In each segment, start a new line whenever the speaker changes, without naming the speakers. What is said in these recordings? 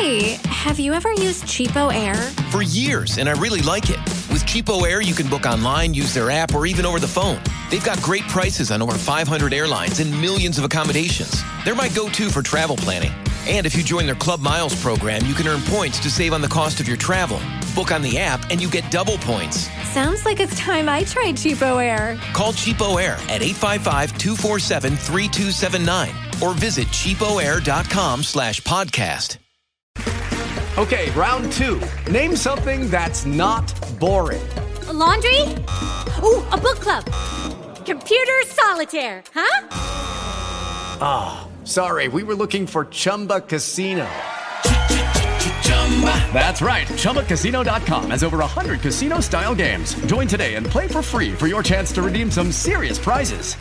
Hey, have you ever used Cheapo Air?
For years, and I really like it. With Cheapo Air, you can book online, use their app, or even over the phone. They've got great prices on over 500 airlines and millions of accommodations. They're my go-to for travel planning. And if you join their Club Miles program, you can earn points to save on the cost of your travel. Book on the app, and you get double points.
Sounds like it's time I tried Cheapo Air.
Call Cheapo Air at 855-247-3279 or visit cheapoair.com/podcast.
Okay, round two. Name something that's not boring.
A laundry? Ooh, a book club. Computer solitaire, huh?
Ah, sorry, we were looking for Chumba Casino. That's right, ChumbaCasino.com has over 100 casino-style games. Join today and play for free for your chance to redeem some serious prizes.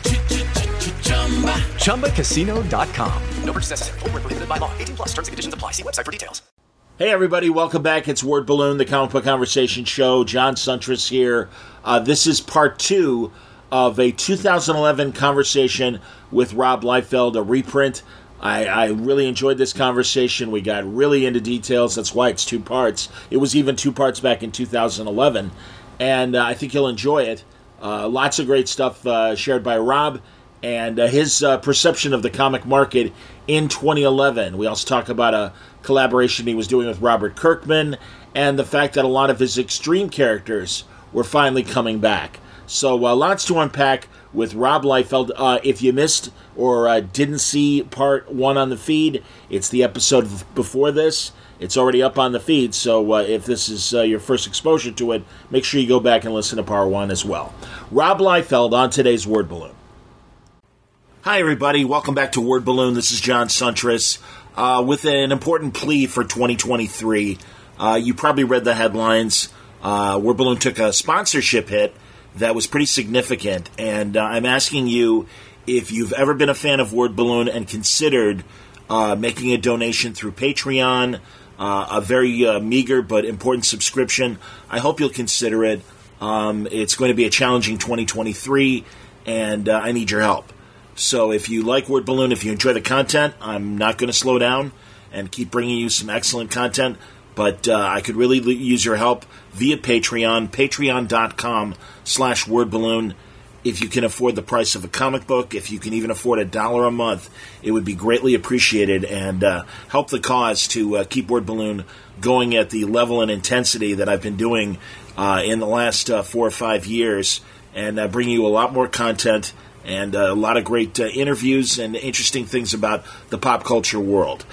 ChumbaCasino.com. No purchase necessary. Void where prohibited by law. 18+ terms and conditions apply. See website for details.
Hey everybody, welcome back. It's Word Balloon, the comic book conversation show. John Suntress here. This is part 2 of a 2011 conversation with Rob Liefeld, a reprint. I really enjoyed this conversation. We got really into details. That's why it's 2 parts. It was even 2 parts back in 2011, and I think you'll enjoy it. Lots of great stuff shared by Rob and his perception of the comic market in 2011. We also talk about a collaboration he was doing with Robert Kirkman and the fact that a lot of his extreme characters were finally coming back. So lots to unpack with Rob Liefeld. If you missed or didn't see part 1 on the feed, it's the episode before this. It's already up on the feed, so if this is your first exposure to it, make sure you go back and listen to part 1 as well. Rob Liefeld on today's Word Balloon. Hi, everybody. Welcome back to Word Balloon. This is John Suntress with an important plea for 2023. You probably read the headlines. Word Balloon took a sponsorship hit that was pretty significant, and I'm asking you if you've ever been a fan of Word Balloon and considered making a donation through Patreon, a very meager but important subscription. I hope you'll consider it. It's going to be a challenging 2023, and I need your help. So if you like Word Balloon, if you enjoy the content, I'm not going to slow down and keep bringing you some excellent content, but I could really use your help via Patreon, patreon.com/wordballoon. If you can afford the price of a comic book, if you can even afford $1 a month, it would be greatly appreciated and help the cause to keep Word Balloon going at the level and intensity that I've been doing in the last 4 or 5 years, and bring you a lot more content and a lot of great interviews and interesting things about the pop culture world.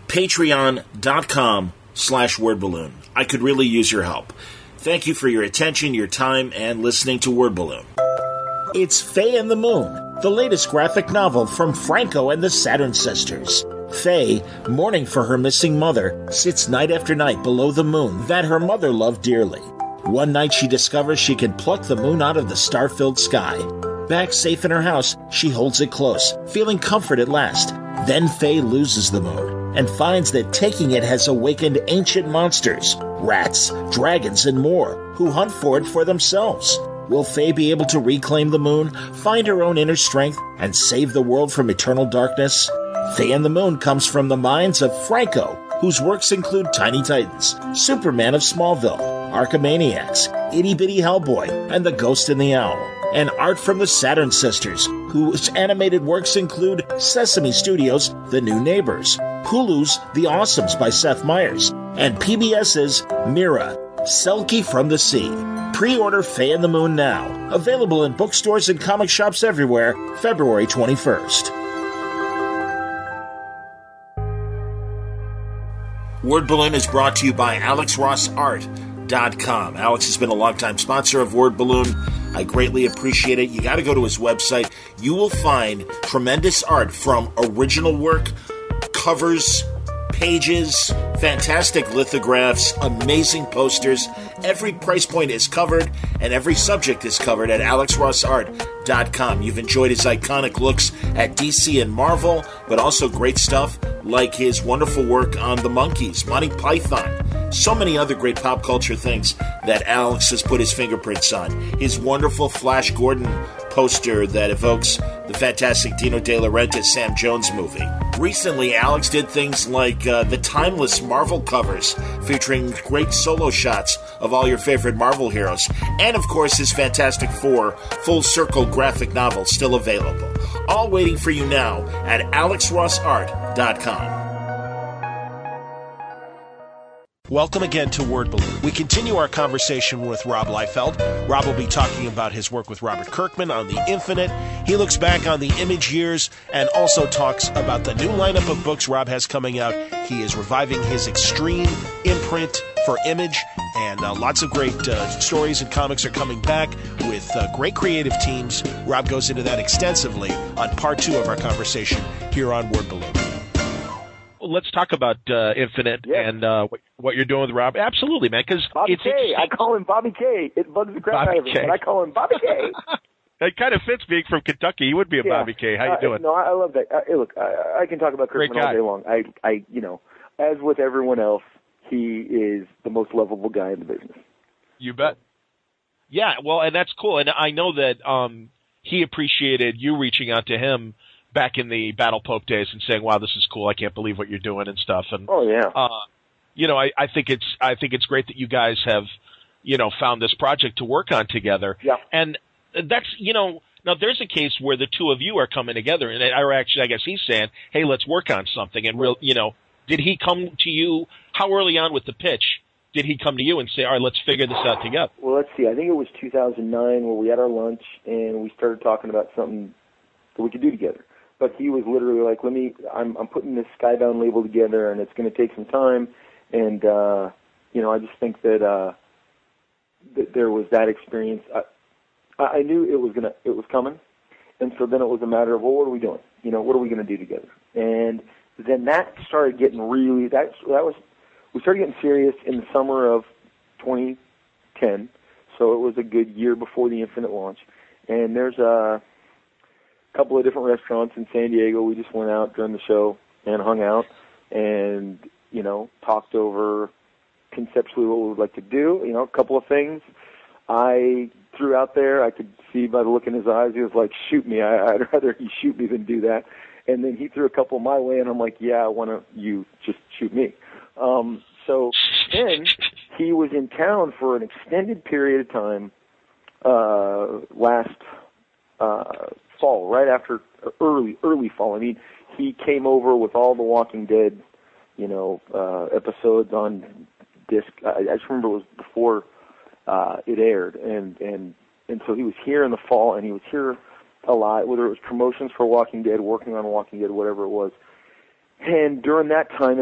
Patreon.com/wordballoon. I could really use your help. Thank you for your attention, your time, and listening to Word Balloon. It's Faye and the Moon, the latest graphic novel from Franco and the Saturn Sisters. Faye, mourning for her missing mother, sits night after night below the moon that her mother loved dearly. One night she discovers she can pluck the moon out of the star-filled sky. Back safe in her house, she holds it close, feeling comfort at last. Then Faye loses the moon and finds that taking it has awakened ancient monsters, rats, dragons, and more, who hunt for it for themselves. Will Faye be able to reclaim the moon, find her own inner strength, and save the world from eternal darkness? Faye and the Moon comes from the minds of Franco, whose works include Tiny Titans, Superman of Smallville, Archimaniacs, Itty Bitty Hellboy, and The Ghost and the Owl, and art from the Saturn Sisters, whose animated works include Sesame Studios' The New Neighbors, Hulu's The Awesomes by Seth Meyers, and PBS's Mira, Selkie from the Sea. Pre-order Faye and the Moon now. Available in bookstores and comic shops everywhere, February 21st. Word Balloon is brought to you by AlexRossArt.com. Alex has been a longtime sponsor of Word Balloon. I greatly appreciate it. You got to go to his website. You will find tremendous art from original work, covers, pages, fantastic lithographs, amazing posters. Every price point is covered, and every subject is covered at AlexRossArt.com. You've enjoyed his iconic looks at DC and Marvel, but also great stuff like his wonderful work on the Monkees, Monty Python, so many other great pop culture things that Alex has put his fingerprints on. His wonderful Flash Gordon poster that evokes the fantastic Dino De Laurentiis Sam Jones movie. Recently, Alex did things like the timeless Marvel covers featuring great solo shots of all your favorite Marvel heroes. And, of course, his Fantastic Four full circle graphic novel still available. All waiting for you now at alexrossart.com.
Welcome again to Word Balloon. We continue our conversation with Rob Liefeld. Rob will be talking about his work with Robert Kirkman on The Infinite. He looks back on the Image years and also talks about the new lineup of books Rob has coming out. He is reviving his Extreme imprint for Image, and lots of great stories and comics are coming back with great creative teams. Rob goes into that extensively on part 2 of our conversation here on Word Balloon.
Let's talk about Infinite and what you're doing with Rob. Absolutely, man. Because
Bobby K. I call him Bobby K. It bugs the crap out of me, but I call him Bobby K.
It kind of fits being from Kentucky. He would be a Bobby K. How you doing?
No, I love that. Look, I can talk about Kirkman all day long. I, as with everyone else, he is the most lovable guy in the business.
You bet. Yeah, well, and that's cool. And I know that he appreciated you reaching out to him back in the Battle Pope days and saying, "Wow, this is cool. I can't believe what you're doing," and stuff. And I think it's great that you guys have, found this project to work on together.
Yeah.
And that's, now there's a case where the two of you are coming together, and I guess he's saying, "Hey, let's work on something." And did he come to you? How early on with the pitch did he come to you and say, "All right, let's figure this out together"?
Well, let's see. I think it was 2009 where we had our lunch and we started talking about something that we could do together. But he was literally like, I'm putting this Skybound label together, and it's going to take some time. And, I just think that there was that experience. I knew it was coming. And so then it was a matter of, well, what are we doing? What are we going to do together? And then that started getting we started getting serious in the summer of 2010. So it was a good year before the Infinite launch. And there's a couple of different restaurants in San Diego. We just went out during the show and hung out and, talked over conceptually what we would like to do. A couple of things I threw out there. I could see by the look in his eyes, he was like, "Shoot me. I'd rather he shoot me than do that." And then he threw a couple my way, and I'm like, "Yeah, I want you just shoot me." So then he was in town for an extended period of time last fall, right after early fall. I mean, he came over with all the Walking Dead, episodes on disc. I just remember it was before it aired, and so he was here in the fall, and he was here a lot, whether it was promotions for Walking Dead, working on Walking Dead, whatever it was. And during that time,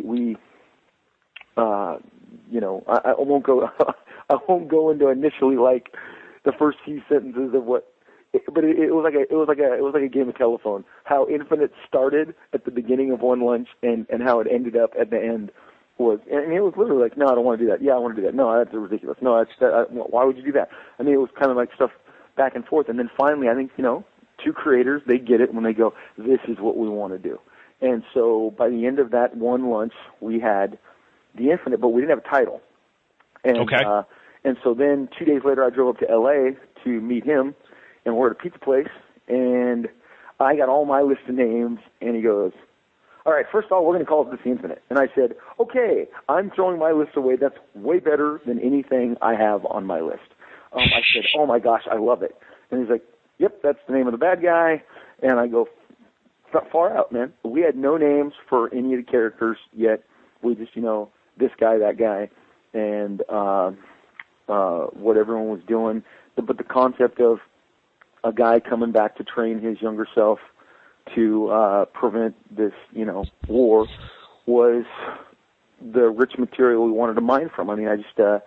I won't go into initially like the first few sentences of what. But it was like a game of telephone. How Infinite started at the beginning of one lunch and how it ended up at the end was, and it was literally like, "No, I don't want to do that. Yeah, I want to do that. No, that's ridiculous. No, why would you do that?" I mean, it was kind of like stuff back and forth, and then finally, I think two creators, they get it when they go, "This is what we want to do." And so by the end of that one lunch, we had the Infinite, but we didn't have a title. And,
okay.
And so then 2 days later, I drove up to L.A. to meet him. And we're at a pizza place, and I got all my list of names, and he goes, "All right, first of all, we're going to call it The Infinite." And I said, "Okay, I'm throwing my list away. That's way better than anything I have on my list." I said, "Oh, my gosh, I love it." And he's like, "Yep, that's the name of the bad guy." And I go, "Far out, man. We had no names for any of the characters yet. We just, this guy, that guy, and what everyone was doing. But the concept of a guy coming back to train his younger self to prevent this, war was the rich material we wanted to mine from. I mean, I just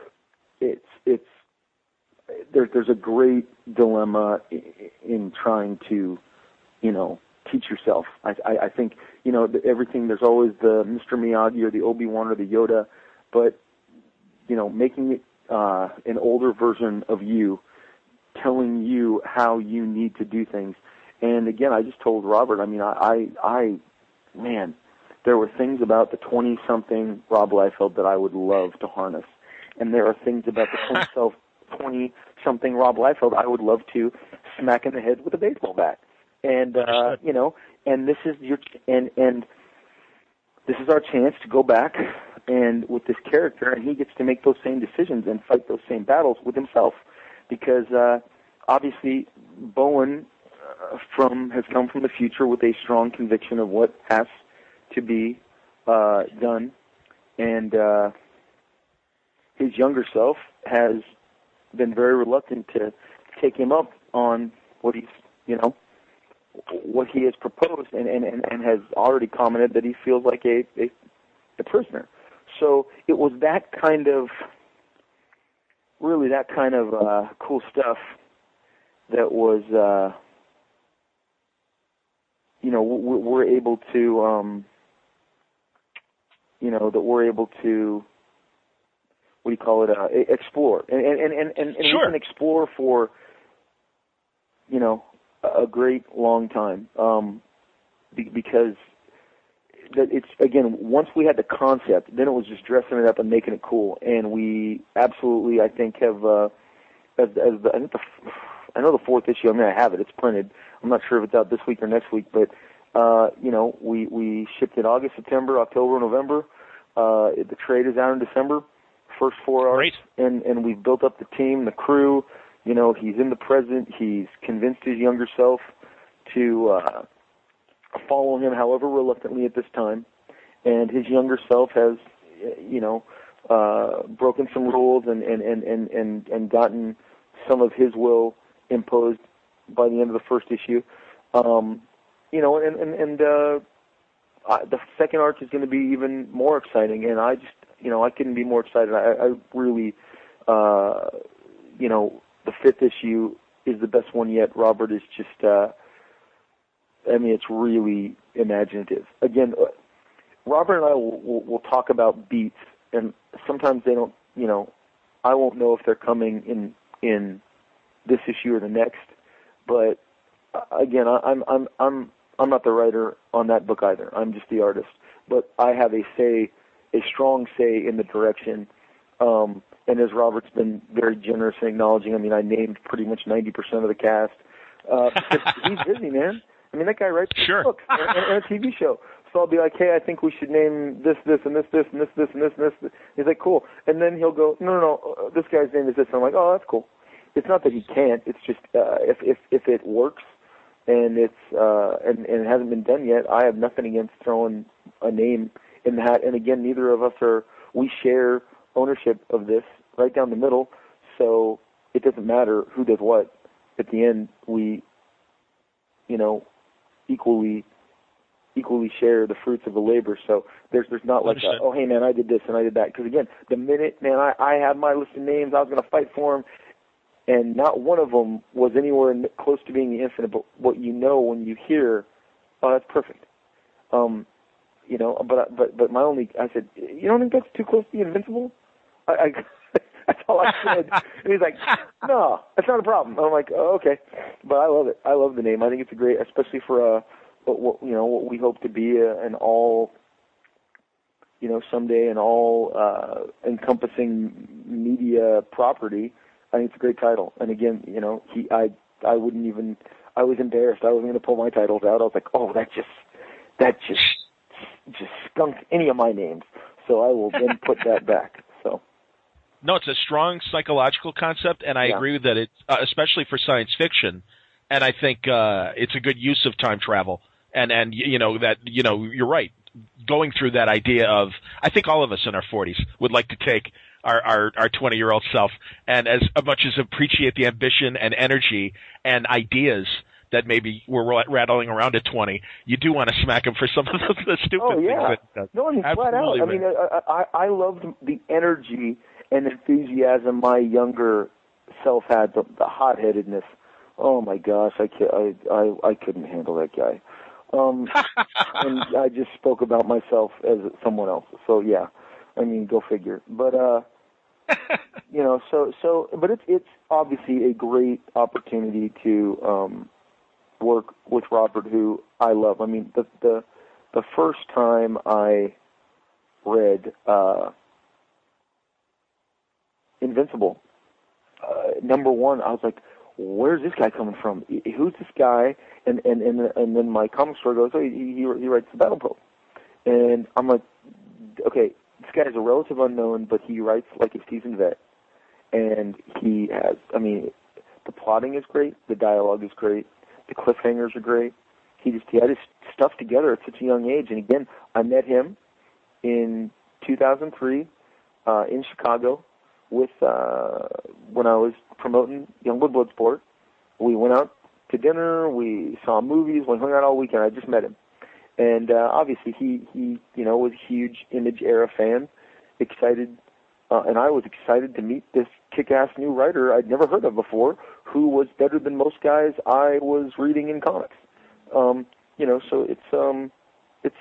there's a great dilemma in trying to, teach yourself. I think, everything, there's always the Mr. Miyagi or the Obi-Wan or the Yoda, but, making it an older version of you, telling you how you need to do things. And again, I just told Robert, I mean, man, there were things about the 20-something Rob Liefeld that I would love to harness. And there are things about the 20-something Rob Liefeld I would love to smack in the head with a baseball bat. And, and this is and this is our chance to go back and with this character, and he gets to make those same decisions and fight those same battles with himself, because obviously Bowen has come from the future with a strong conviction of what has to be done, and his younger self has been very reluctant to take him up on what what he has proposed, and has already commented that he feels like a prisoner. So it was that kind of cool stuff that was, we're able to, explore, and we can explore for, a great long time, because it's, again, once we had the concept, then it was just dressing it up and making it cool, and we absolutely, I think, have, I know the fourth issue, I have it, it's printed, I'm not sure if it's out this week or next week, but, we shipped it August, September, October, November, the trade is out in December, first 4 arcs, and we've built up the team, the crew, he's in the present, he's convinced his younger self to follow him, however reluctantly at this time, and his younger self has, broken some rules and gotten some of his will imposed by the end of the first issue. The second arc is going to be even more exciting, and I just, I couldn't be more excited. I really, the fifth issue is the best one yet. Robert is just, it's really imaginative. Again, Robert and I will talk about beats, and sometimes they don't, I won't know if they're coming in this issue or the next, but again, I'm not the writer on that book either. I'm just the artist, but I have a strong say in the direction. And as Robert's been very generous in acknowledging, I named pretty much 90% of the cast. He's busy, man. That guy writes books and a TV show. So I'll be like, hey, I think we should name this, and this, and this, and this. He's like, cool. And then he'll go, no, this guy's name is this. And I'm like, oh, that's cool. It's not that he can't. It's just if it works and it's and it hasn't been done yet, I have nothing against throwing a name in the hat. And again, neither of us we share ownership of this right down the middle, so it doesn't matter who does what. At the end, we, equally share the fruits of the labor. So there's not like, oh, hey, man, I did this and I did that. Because, again, the minute, man, I had my list of names, I was going to fight for them, and not one of them was anywhere close to being the Infinite. But what when you hear, oh, that's perfect. But my only, I said, you don't think that's too close to the Invincible? That's all I said. And he's like, no, that's not a problem. I'm like, oh, okay. But I love it. I love the name. I think it's a great, especially for what we hope to be an all, someday an all encompassing media property. I think it's a great title. And again, I wouldn't even, I was embarrassed. I wasn't going to pull my titles out. I was like, oh, that just skunked any of my names. So I will then put that back. So.
No, it's a strong psychological concept, and I agree that it's especially for science fiction. And I think it's a good use of time travel. And you're right. Going through that idea of, I think all of us in our 40s would like to take our 20-year-old self and as much as appreciate the ambition and energy and ideas that maybe we're rattling around at 20, you do want to smack him for some of the stupid things that he does.
No, flat out. I loved the energy and enthusiasm my younger self had, the hot-headedness. Oh my gosh, I couldn't handle that guy. And I just spoke about myself as someone else. So yeah, go figure. But but it's obviously a great opportunity to work with Robert, who I love. The first time I read Invincible, number one, I was like, where's this guy coming from? Who's this guy? And then my comic store goes, oh, he writes the Battle Pope. And I'm like, okay, this guy is a relative unknown, but he writes like a seasoned vet. And he has, I mean, the plotting is great, the dialogue is great, the cliffhangers are great. He had his stuff together at such a young age. And again, I met him in 2003 in Chicago with when I was promoting Youngblood Bloodsport. We went out to dinner, we saw movies, we hung out all weekend. I just met him. And obviously he was a huge Image era fan, excited, and I was excited to meet this kick-ass new writer I'd never heard of before, who was better than most guys I was reading in comics. So it's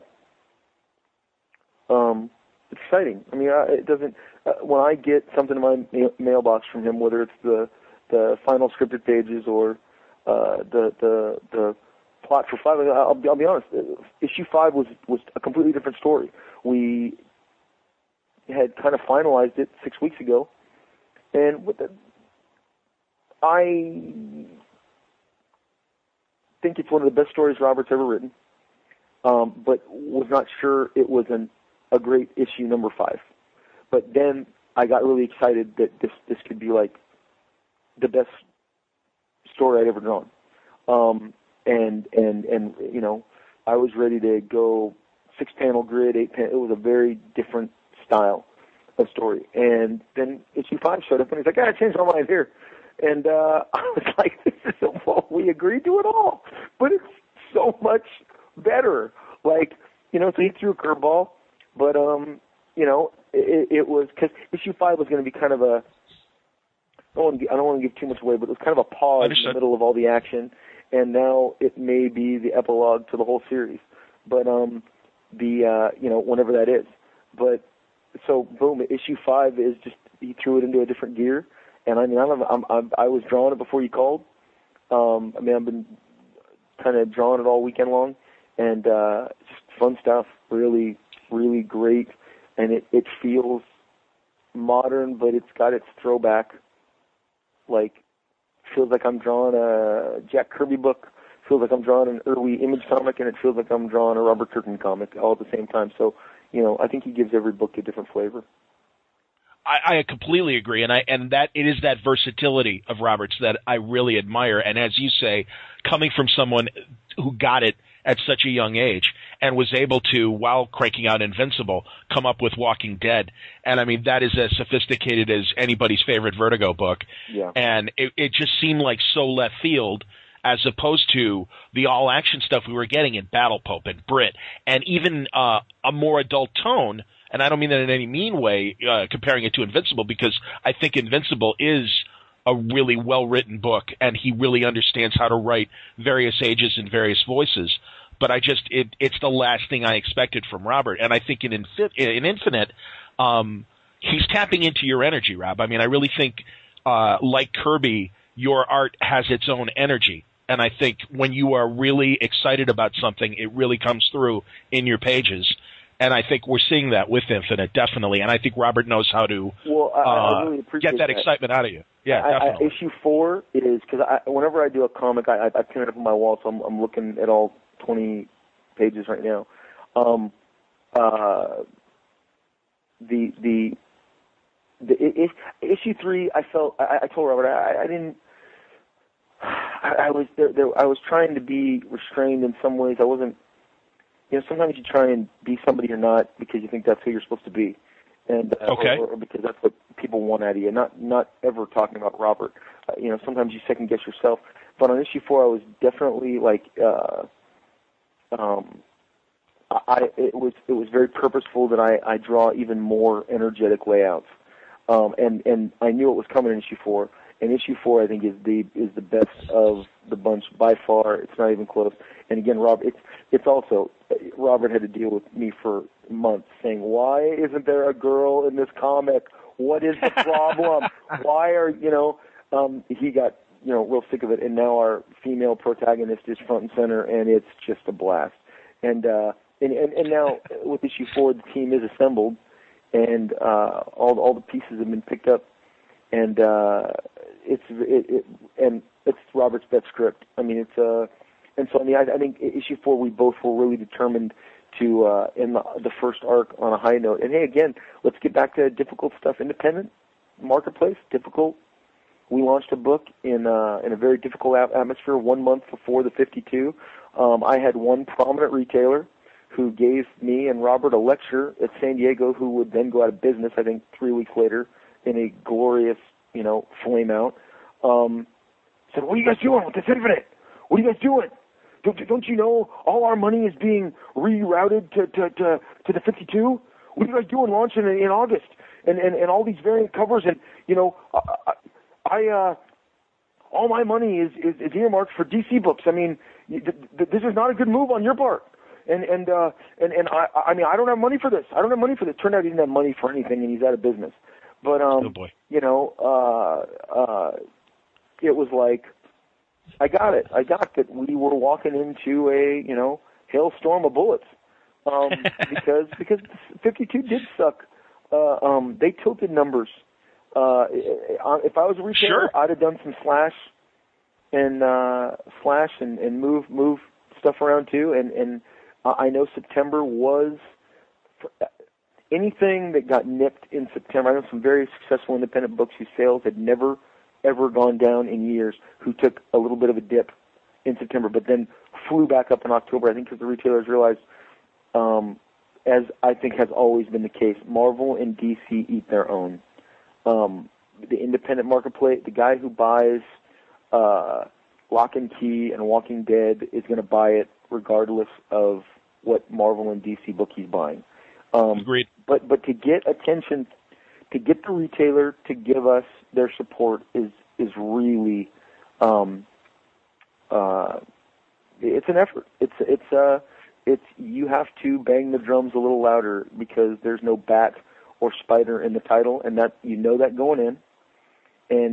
exciting. I mean, it doesn't. When I get something in my mailbox from him, whether it's the final scripted pages or the plot for 5, I'll be honest. Issue 5 was a completely different story. We had kind of finalized it 6 weeks ago, and I think it's one of the best stories Robert's ever written, but was not sure it was a great issue number 5. But then I got really excited that this could be like the best story I'd ever drawn. And I was ready to go 6-panel grid, 8-panel. It was a very different style of story. And then issue 5 showed up, and he's like, I changed my mind here. And I was like, this isn't what we agreed to at all. But it's so much better. Like, so he threw a curveball, but, it was, because issue 5 was going to be kind of a, I don't want to give too much away, but it was kind of a pause in the middle of all the action, and now it may be the epilogue to the whole series. But, whenever that is. But, so, boom, issue 5 is just, he threw it into a different gear. And I mean, I was drawing it before you called. I've been kind of drawing it all weekend long, and just fun stuff. Really, really great, and it feels modern, but it's got its throwback. Like, feels like I'm drawing a Jack Kirby book. Feels like I'm drawing an early Image comic, and it feels like I'm drawing a Robert Kirkman comic all at the same time. So, I think he gives every book a different flavor.
I completely agree, and that it is that versatility of Roberts that I really admire. And as you say, coming from someone who got it at such a young age and was able to, while cranking out Invincible, come up with Walking Dead. And I mean, that is as sophisticated as anybody's favorite Vertigo book.
Yeah.
And it just seemed like so left field, as opposed to the all-action stuff we were getting in Battle Pope and Brit, and even a more adult tone. And I don't mean that in any mean way, comparing it to Invincible, because I think Invincible is a really well-written book, and he really understands how to write various ages and various voices. But it's the last thing I expected from Robert. And I think in Infinite, he's tapping into your energy, Rob. I mean, I really think, like Kirby, your art has its own energy. And I think when you are really excited about something, it really comes through in your pages. And I think we're seeing that with Infinite, definitely. And I think Robert knows how to
I really
get that excitement out of you. Yeah, definitely.
Issue 4 is, because whenever I do a comic, I pin it up on my wall, so I'm looking at all 20 pages right now. Issue 3, I felt, I told Robert, I didn't, I was trying to be restrained in some ways. I wasn't, sometimes you try and be somebody you're not because you think that's who you're supposed to be, and or because that's what people want out of you. Not ever talking about Robert. Sometimes you second guess yourself. But on issue 4, I was definitely like, it was very purposeful that I draw even more energetic layouts, and I knew it was coming in issue 4. And issue 4, I think, is the best of the bunch by far. It's not even close. And again, it's also, Robert had to deal with me for months saying, why isn't there a girl in this comic? What is the problem? Why are, he got, real sick of it. And now our female protagonist is front and center, and it's just a blast. And now with issue 4, the team is assembled, and all the pieces have been picked up. And and it's Robert's best script. I mean, and so I think issue 4 we both were really determined to end the first arc on a high note. And hey, again, let's get back to difficult stuff. Independent marketplace, difficult. We launched a book in a very difficult atmosphere 1 month before the 52. I had one prominent retailer who gave me and Robert a lecture at San Diego, who would then go out of business, I think 3 weeks later, in a glorious, flame out. Said, "What are you guys doing with this Infinite? What are you guys doing? Don't you know all our money is being rerouted to the 52? What are you guys doing launching in August? And all these variant covers, and all my money is earmarked for DC books. I mean, this is not a good move on your part. And I mean, I don't have money for this. I don't have money for this." Turned out he didn't have money for anything, and he's out of business. But
oh boy.
It was like, I got it. I got that we were walking into a hailstorm of bullets, because 52 did suck. They tilted numbers. If I was a retailer,
sure,
I'd have done some slash and move stuff around too. And I know September was anything that got nipped in September. I know some very successful independent books whose sales had never ever gone down in years, who took a little bit of a dip in September, but then flew back up in October. I think because the retailers realized, as I think has always been the case, Marvel and DC eat their own. The independent marketplace, the guy who buys Lock and Key and Walking Dead is going to buy it regardless of what Marvel and DC book he's buying.
Agreed.
But to get attention, to get the retailer to give us their support is really it's an effort. It's you have to bang the drums a little louder because there's no bat or spider in the title, and that that going in. And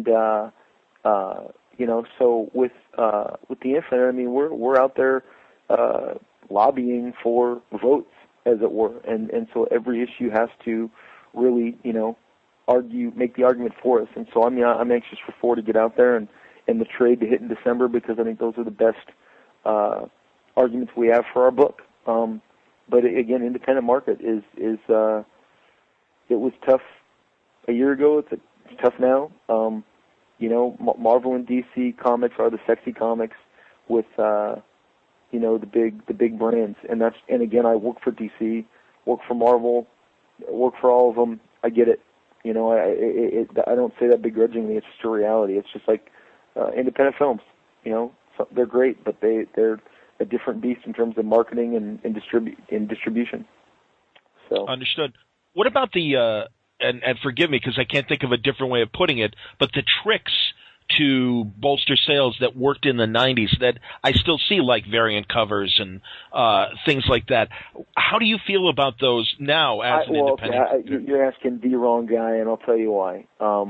so with the Infinite, I mean, we're out there lobbying for votes, as it were, and so every issue has to really make the argument for us. And so I'm anxious for 4 to get out there and the trade to hit in December, because I think those are the best arguments we have for our book. But again, independent market is it was tough a year ago. It's tough now. Marvel and DC comics are the sexy comics with the big brands, and again, I work for DC, work for Marvel, work for all of them. I get it. I don't say that begrudgingly. It's just a reality. It's just like independent films. So they're great, but they're a different beast in terms of marketing and distribution. So
understood. What about the and forgive me because I can't think of a different way of putting it, but the tricks to bolster sales that worked in the 90s that I still see, like variant covers and things like that. How do you feel about those now as an independent?
Okay. You're asking the wrong guy, and I'll tell you why.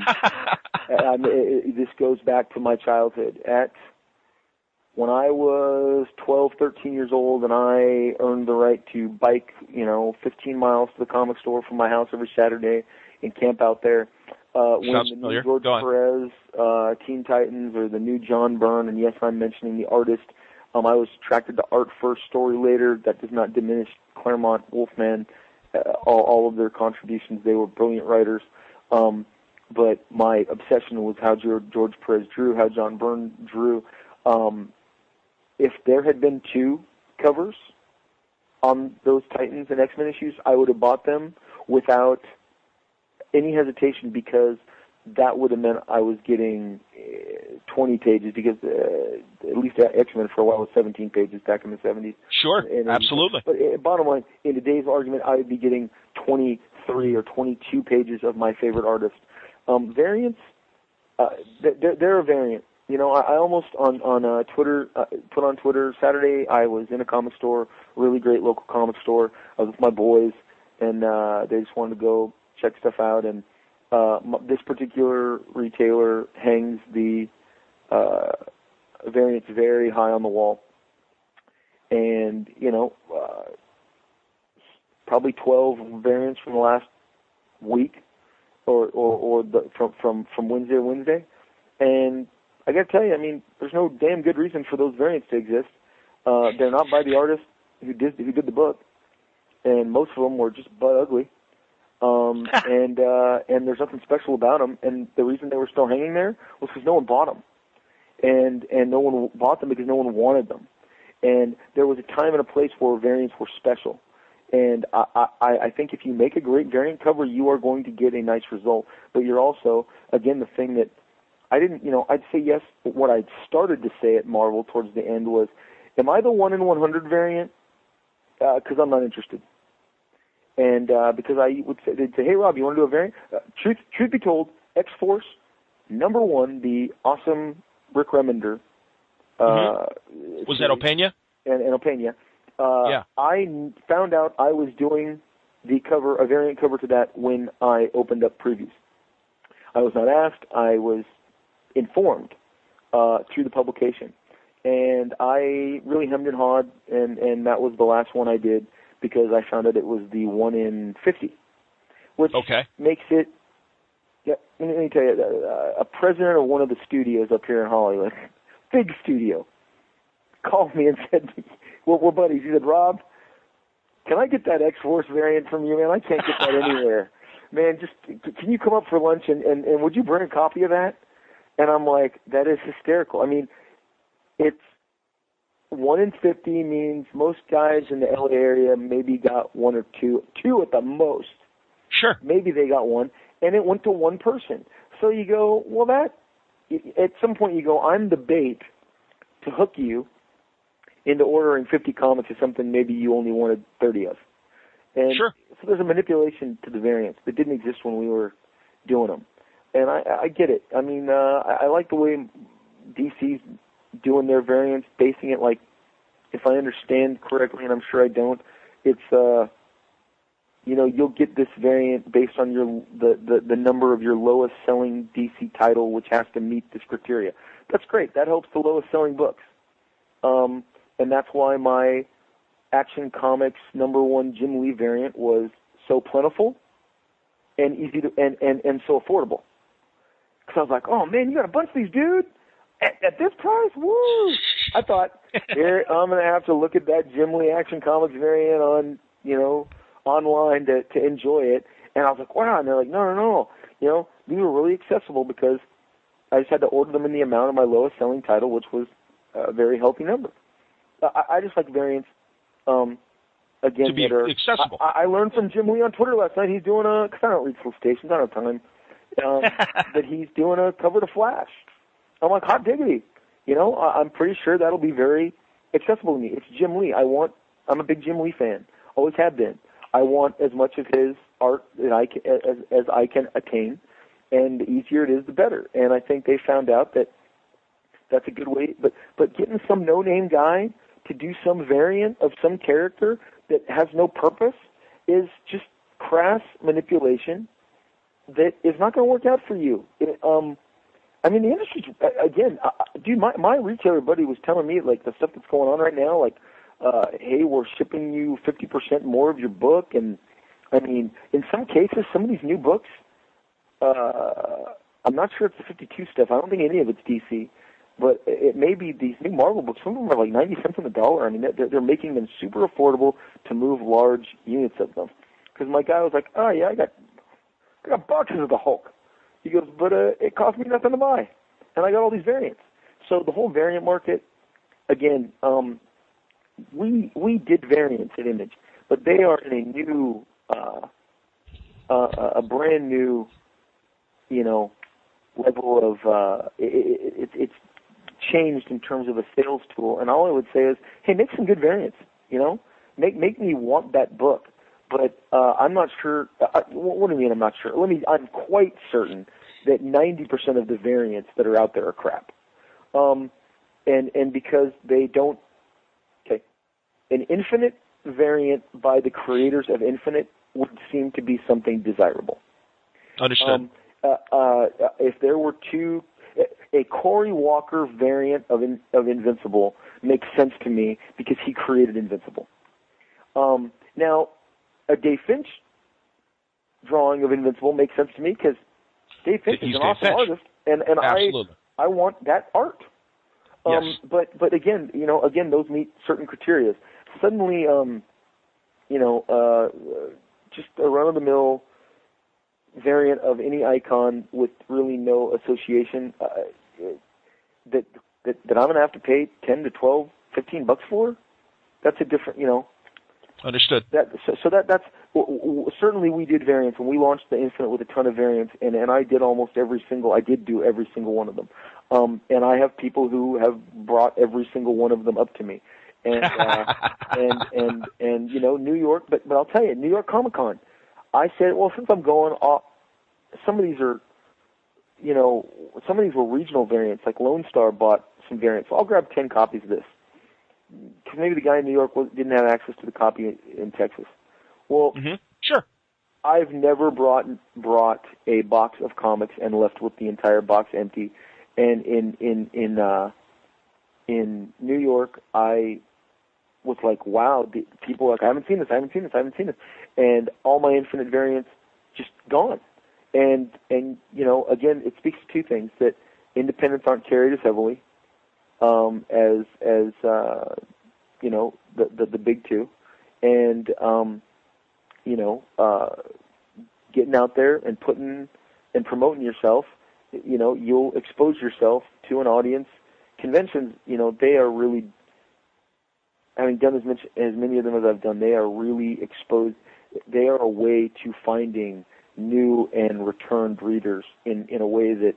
This goes back to my childhood. When I was 12, 13 years old, and I earned the right to bike, 15 miles to the comic store from my house every Saturday and camp out there. When
Sounds
the
familiar.
new George Perez, Teen Titans, or the new John Byrne, and yes, I'm mentioning the artist. I was attracted to Art First, Story Later. That does not diminish Claremont, Wolfman, all of their contributions. They were brilliant writers. But my obsession was how George Perez drew, how John Byrne drew. If there had been 2 covers on those Titans and X-Men issues, I would have bought them without any hesitation, because that would have meant I was getting 20 pages, because at least X-Men for a while was 17 pages back in the 70s.
Sure, absolutely.
But bottom line, in today's argument, I would be getting 23 or 22 pages of my favorite artist. Variants, they're a variant. I almost on Twitter, put on Twitter, Saturday I was in a comic store, really great local comic store. I was with my boys, and they just wanted to go check stuff out. And this particular retailer hangs the variants very high on the wall. And, probably 12 variants from the last week or from Wednesday to Wednesday. And I got to tell you, I mean, there's no damn good reason for those variants to exist. They're not by the artist who did the book, and most of them were just butt ugly. And there's nothing special about them. And the reason they were still hanging there was because no one bought them, and no one bought them because no one wanted them. And there was a time and a place where variants were special. And I think if you make a great variant cover, you are going to get a nice result. But you're also, again, the thing that I didn't, I'd say yes, but what I started to say at Marvel towards the end was, am I the 1 in 100 variant? Because I'm not interested. And because I would say, they'd say, hey, Rob, you want to do a variant? Truth be told, X-Force, #1, the awesome Rick Remender.
Was that Opeña?
And Opeña.
Yeah.
I found out I was doing a variant cover to that when I opened up previews. I was not asked. I was informed through the publication. And I really hemmed and hawed, and that was the last one I did because I found out it was the 1 in 50, which makes it, let me tell you, a president of one of the studios up here in Hollywood, big studio, called me and said, we're buddies. He said, Rob, can I get that X-Force variant from you, man? I can't get that anywhere. Man, just can you come up for lunch and would you bring a copy of that? And I'm like, that is hysterical. I mean, it's 1 in 50 means most guys in the LA area maybe got 1 or 2 at the most.
Sure.
Maybe they got 1, and it went to one person. So you go, well, at some point you go, I'm the bait to hook you into ordering 50 comics of something maybe you only wanted 30 of. And
sure.
So there's a manipulation to the variants that didn't exist when we were doing them. And I get it. I mean, I like the way DC's doing their variants, basing it like, if I understand correctly, and I'm sure I don't, it's, you'll get this variant based on the number of your lowest selling DC title, which has to meet this criteria. That's great. That helps the lowest selling books. And that's why my Action Comics #1 Jim Lee variant was so plentiful and easy to and so affordable. Because I was like, oh man, you got a bunch of these, dude, at this price, woo! I thought, here I'm gonna have to look at that Jim Lee Action Comics variant on online to enjoy it. And I was like, wow. And they're like, no. These were really accessible because I just had to order them in the amount of my lowest selling title, which was a very healthy number. I just like variants. Again,
to be accessible.
I learned from Jim Lee on Twitter last night. He's doing because I don't read full stations, I don't have time. That he's doing a cover to Flash. I'm like, hot diggity. I'm pretty sure that'll be very accessible to me. It's Jim Lee. I'm a big Jim Lee fan. Always have been. I want as much of his art that as I can attain, and the easier it is, the better. And I think they found out that that's a good way. But getting some no-name guy to do some variant of some character that has no purpose is just crass manipulation that is not going to work out for you. I mean, the industry's, again, dude, my retailer buddy was telling me, like, the stuff that's going on right now, like, hey, we're shipping you 50% more of your book. And, I mean, in some cases, some of these new books, I'm not sure it's the 52 stuff. I don't think any of it's DC. But it may be these new Marvel books. Some of them are like 90 cents on the dollar. I mean, they're making them super affordable to move large units of them. Because my guy was like, oh, yeah, I got boxes of the Hulk. He goes, but it cost me nothing to buy. And I got all these variants. So the whole variant market, again, we did variants at Image, but they are in a new, a brand new, level of, it's changed in terms of a sales tool. And all I would say is, hey, make some good variants, make me want that book. But I'm not sure. What do you mean I'm not sure? I'm quite certain that 90% of the variants that are out there are crap. And because they don't, an Infinite variant by the creators of Infinite would seem to be something desirable.
Understood.
If there were a Cory Walker variant of Invincible makes sense to me because he created Invincible. Now, a Dave Finch drawing of Invincible makes sense to me because Dave Finch is an awesome artist, and I want that art.
Yes.
But again, those meet certain criteria. Suddenly, just a run-of-the-mill variant of any icon with really no association that I'm going to have to pay $10 to $12, $15 for. That's a different,
Understood.
That's certainly we did variants when we launched the Infinite with a ton of variants, and I did I did do every single one of them. And I have people who have brought every single one of them up to me, and New York. But I'll tell you, New York Comic Con, I said, well, since I'm going, some of these were regional variants. Like Lone Star bought some variants. So I'll grab 10 copies of this. Because maybe the guy in New York didn't have access to the copy in Texas. Well,
Sure.
I've never brought a box of comics and left with the entire box empty. And in New York, I was like, wow, people are like, I haven't seen this. And all my Infinite variants just gone. And again, it speaks to two things: that independents aren't carried as heavily as the big two, and getting out there and putting and promoting yourself, you'll expose yourself to an audience. Conventions, they are really, having done as many of them as I've done, they are really exposed. They are a way to finding new and returned readers in a way that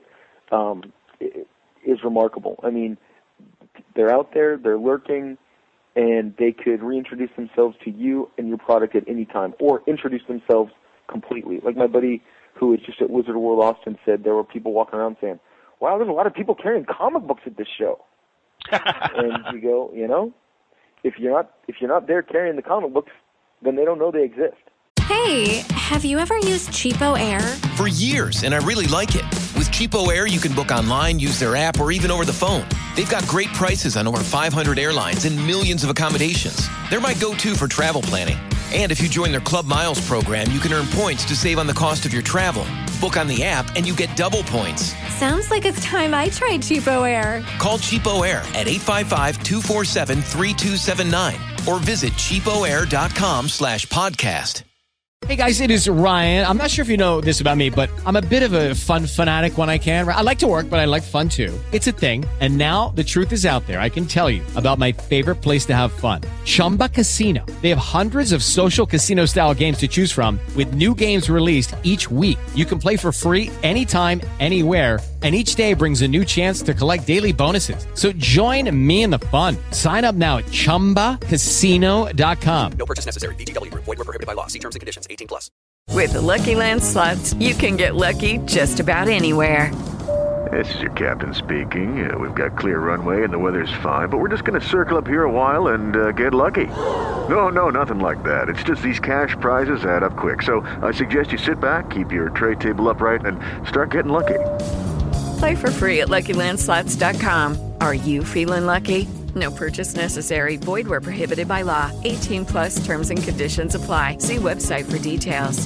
is remarkable. I mean, they're out there, they're lurking, and they could reintroduce themselves to you and your product at any time, or introduce themselves completely. Like my buddy who was just at Wizard World Austin said, there were people walking around saying, wow, there's a lot of people carrying comic books at this show. And you go, if you're not there carrying the comic books, then they don't know they exist.
Hey, have you ever used Cheapo Air?
For years, and I really like it. With Cheapo Air, you can book online, use their app, or even over the phone. They've got great prices on over 500 airlines and millions of accommodations. They're my go-to for travel planning. And if you join their Club Miles program, you can earn points to save on the cost of your travel. Book on the app, and you get double points.
Sounds like it's time I tried Cheapo Air.
Call Cheapo Air at 855-247-3279 or visit cheapoair.com/podcast.
Hey guys, it is Ryan. I'm not sure if you know this about me, but I'm a bit of a fun fanatic when I can. I like to work, but I like fun too. It's a thing. And now the truth is out there. I can tell you about my favorite place to have fun. Chumba Casino. They have hundreds of social casino style games to choose from with new games released each week. You can play for free anytime, anywhere. And each day brings a new chance to collect daily bonuses. So join me in the fun. Sign up now at ChumbaCasino.com.
No purchase necessary. VGW Group. Void where prohibited by law. See terms and conditions. 18+.
With the Lucky Land Slots, you can get lucky just about anywhere.
This is your captain speaking. We've got clear runway and the weather's fine, but we're just going to circle up here a while and get lucky. No, nothing like that. It's just these cash prizes add up quick. So I suggest you sit back, keep your tray table upright, and start getting lucky.
Play for free at LuckyLandSlots.com. Are you feeling lucky? No purchase necessary. Void where prohibited by law. 18+ terms and conditions apply. See website for details.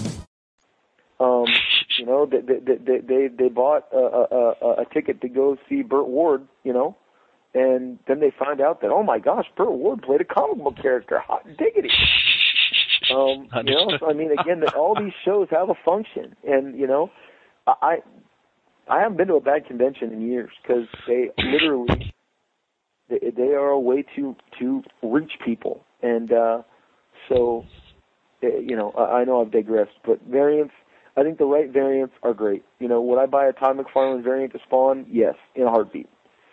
They bought a ticket to go see Burt Ward, and then they find out that, oh my gosh, Burt Ward played a comic book character. Hot diggity. So, I mean, again, that all these shows have a function, and I haven't been to a bad convention in years because they literally. They are a way to reach people, and so I know I've digressed, but variants. I think the right variants are great. Would I buy a Todd McFarlane variant to Spawn? Yes, in a heartbeat.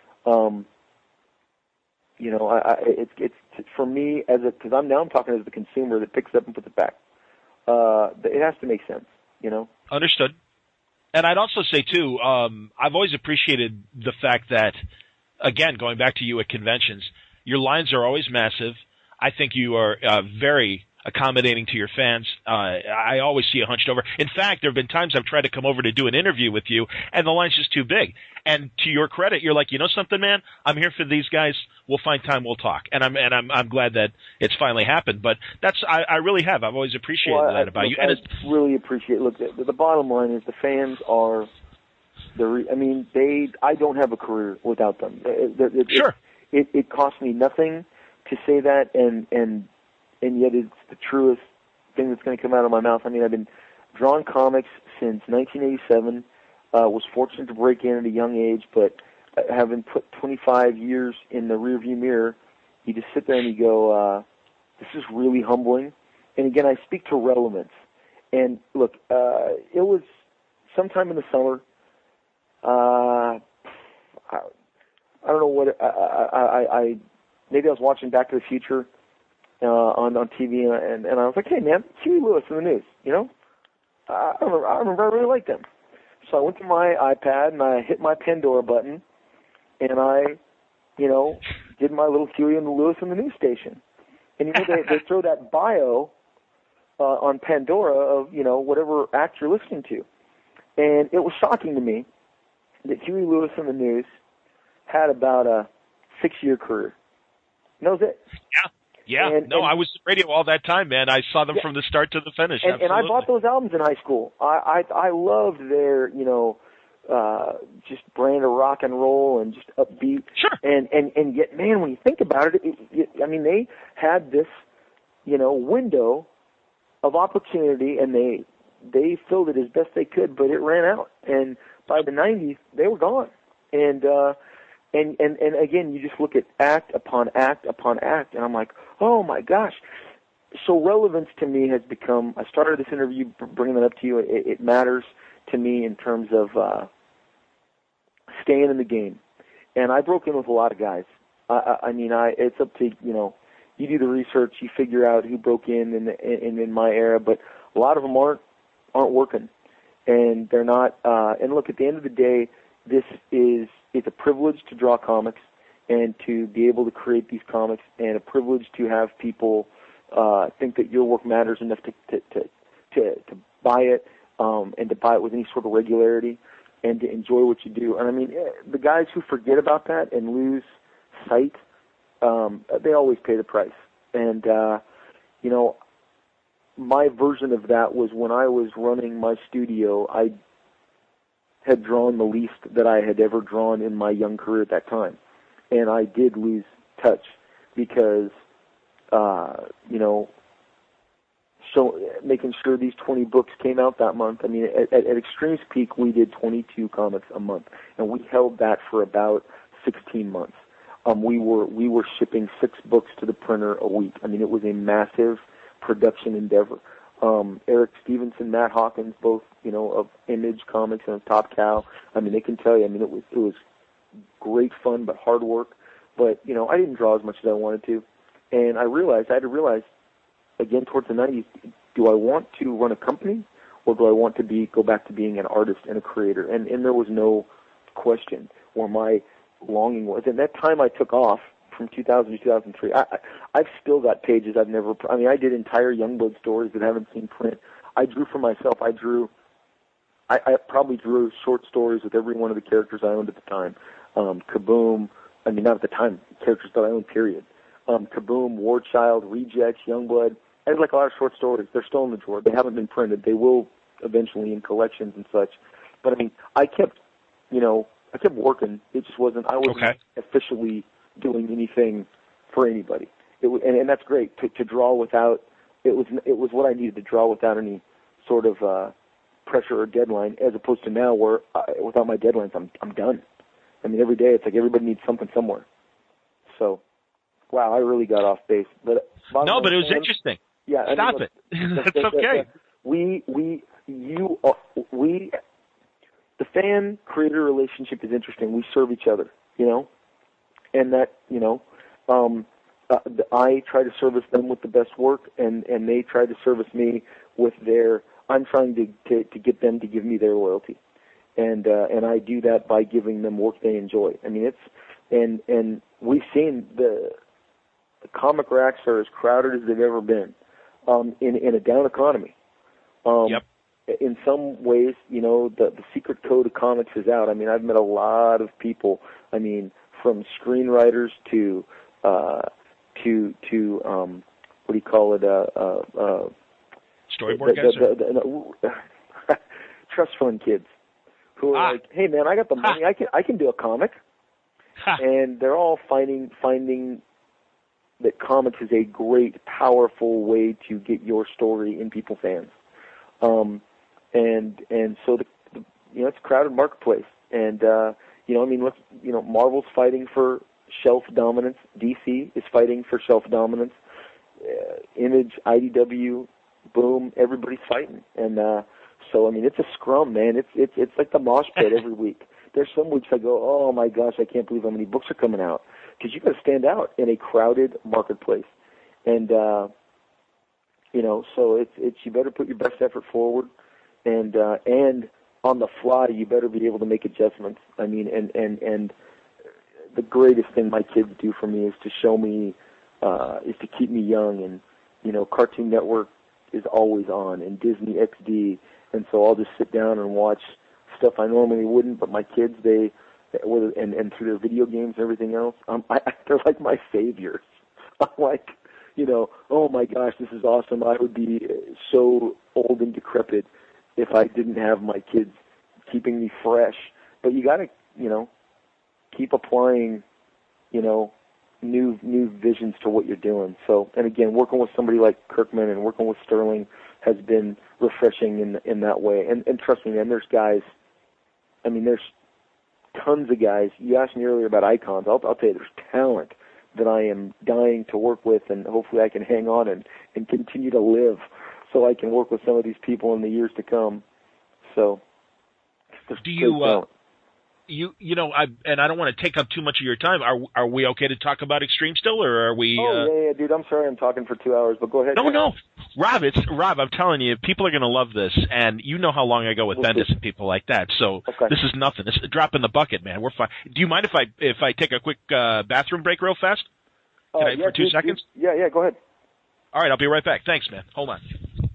It's for me because I'm talking as the consumer that picks it up and puts it back. It has to make sense.
Understood. And I'd also say too, I've always appreciated the fact that. Again, going back to you at conventions, your lines are always massive. I think you are very accommodating to your fans. I always see you hunched over. In fact, there have been times I've tried to come over to do an interview with you, and the line's just too big. And to your credit, you're like, you know something, man? I'm here for these guys. We'll find time. We'll talk. And I'm glad that it's finally happened. But I really have. I've always appreciated that about you. And
I really appreciate. Look, the bottom line is the fans are. I don't have a career without them.
Sure.
It costs me nothing to say that, and yet it's the truest thing that's going to come out of my mouth. I mean, I've been drawing comics since 1987. Was fortunate to break in at a young age, but having put 25 years in the rearview mirror, you just sit there and you go, this is really humbling. And again, I speak to relevance. And look, it was sometime in the summer. I don't know what I maybe I was watching Back to the Future on TV, and I was like, hey man, Huey Lewis in the News, you know? I remember I really liked them. So I went to my iPad and I hit my Pandora button, and I, did my little Huey and Lewis in the News station. And they throw that bio on Pandora of whatever act you're listening to, and it was shocking to me that Huey Lewis in the News had about a 6-year career. And that was it.
Yeah. I was at radio all that time, man. I saw them from the start to the finish.
And I bought those albums in high school. I loved their, just brand of rock and roll and just upbeat.
Sure.
And yet, man, when you think about it, they had this, window of opportunity, and they filled it as best they could, but it ran out. And by the 90s, they were gone. And again, you just look at act upon act upon act, and I'm like, oh my gosh. So relevance to me has become, I started this interview bringing that up to you, it matters to me in terms of staying in the game. And I broke in with a lot of guys. It's up to, you do the research, you figure out who broke in my era, but a lot of them aren't working. And they're not, and look, at the end of the day, it's a privilege to draw comics and to be able to create these comics, and a privilege to have people think that your work matters enough to buy it, and to buy it with any sort of regularity, and to enjoy what you do. And the guys who forget about that and lose sight, they always pay the price. And my version of that was when I was running my studio, I had drawn the least that I had ever drawn in my young career at that time. And I did lose touch because, so making sure these 20 books came out that month. At Extreme's peak, we did 22 comics a month, and we held that for about 16 months. We were shipping 6 books to the printer a week. It was a massive production endeavor. Eric Stevenson, Matt Hawkins, both, of Image Comics and of Top Cow. They can tell you, it was great fun, but hard work. But, I didn't draw as much as I wanted to. And I had to realize, again, towards the 90s, do I want to run a company, or do I want to go back to being an artist and a creator? And there was no question where my longing was. And that time I took off from 2000 to 2003, I've still got pages I've never, I did entire Youngblood stories that haven't seen print. I drew for myself. I probably drew short stories with every one of the characters I owned at the time. Kaboom, not at the time, characters that I owned, period. Kaboom, War Child, Rejects, Youngblood. I had a lot of short stories. They're still in the drawer. They haven't been printed. They will eventually in collections and such. But I kept working. It just wasn't, I wasn't officially doing anything for anybody. And that's great to draw without, it was what I needed to draw without any sort of pressure or deadline, as opposed to now where without my deadlines I'm done. Every day it's like everybody needs something somewhere. So, wow, I really got off base. But
it was interesting.
Yeah,
Stop it. That's okay.
The fan-creator relationship is interesting. We serve each other, and that, I try to service them with the best work, and they try to service me with I'm trying to get them to give me their loyalty. And I do that by giving them work they enjoy. And we've seen the comic racks are as crowded as they've ever been, in a down economy.
Yep.
In some ways, the secret code of comics is out. I've met a lot of people. From screenwriters to what do you call it?
Storyboard guys.
Trust fund kids who are like, hey man, I got the money, I can do a comic. And they're all finding that comics is a great, powerful way to get your story in people's hands. And so it's a crowded marketplace. And Marvel's fighting for shelf dominance. DC is fighting for shelf dominance. Image, IDW, Boom, everybody's fighting. And so it's a scrum, man. It's like the mosh pit every week. There's some weeks I go, oh my gosh, I can't believe how many books are coming out, because you got to stand out in a crowded marketplace. And so it's you better put your best effort forward, and on the fly you better be able to make adjustments. I mean, and the greatest thing my kids do for me is to show me, is to keep me young. And Cartoon Network is always on, and Disney XD, and so I'll just sit down and watch stuff I normally wouldn't. But my kids, and through their video games and everything else, they're like my saviors. I'm like, oh my gosh, this is awesome. I would be so old and decrepit if I didn't have my kids keeping me fresh. But you got to, keep applying, new visions to what you're doing. So, and again, working with somebody like Kirkman and working with Sterling has been refreshing in that way. And trust me, man, there's guys. I mean, there's tons of guys. You asked me earlier about icons. I'll tell you, there's talent that I am dying to work with, and hopefully I can hang on and continue to live so I can work with some of these people in the years to come. So,
do you? I don't want to take up too much of your time. Are we okay to talk about Extreme still, or are we?
Yeah, dude. I'm sorry, I'm talking for 2 hours, but go ahead.
No, Rob. I'm telling you, people are going to love this, and you know how long I go with Bendis and people like that. So This is nothing. It's a drop in the bucket, man. We're fine. Do you mind if I take a quick bathroom break real fast? For 2 seconds?
Yeah. Go ahead.
All right, I'll be right back. Thanks, man. Hold on.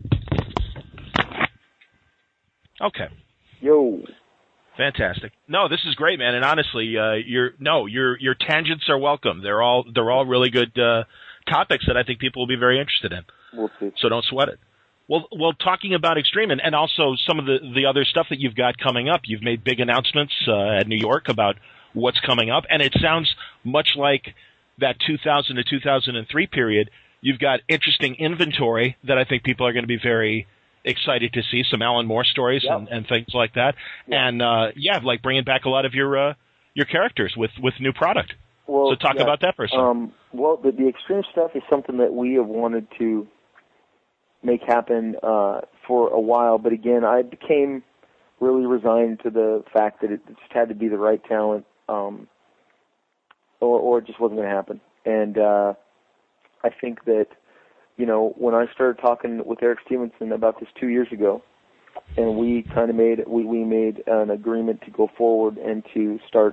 Okay.
Yo.
Fantastic. No, this is great, man. And honestly, your tangents are welcome. They're all really good topics that I think people will be very interested in.
We'll see.
So don't sweat it. Well, talking about Extreme and also some of the other stuff that you've got coming up, you've made big announcements at New York about what's coming up, and it sounds much like that 2000 to 2003 period. You've got interesting inventory that I think people are going to be very excited to see, some Alan Moore stories and things like that. And like bringing back a lot of your characters with new product.
Well,
so talk about that for a second.
The Extreme stuff is something that we have wanted to make happen for a while, but again, I became really resigned to the fact that it just had to be the right talent, or it just wasn't going to happen. And I think that when I started talking with Eric Stevenson about this 2 years ago, and we kind of made an agreement to go forward and to start,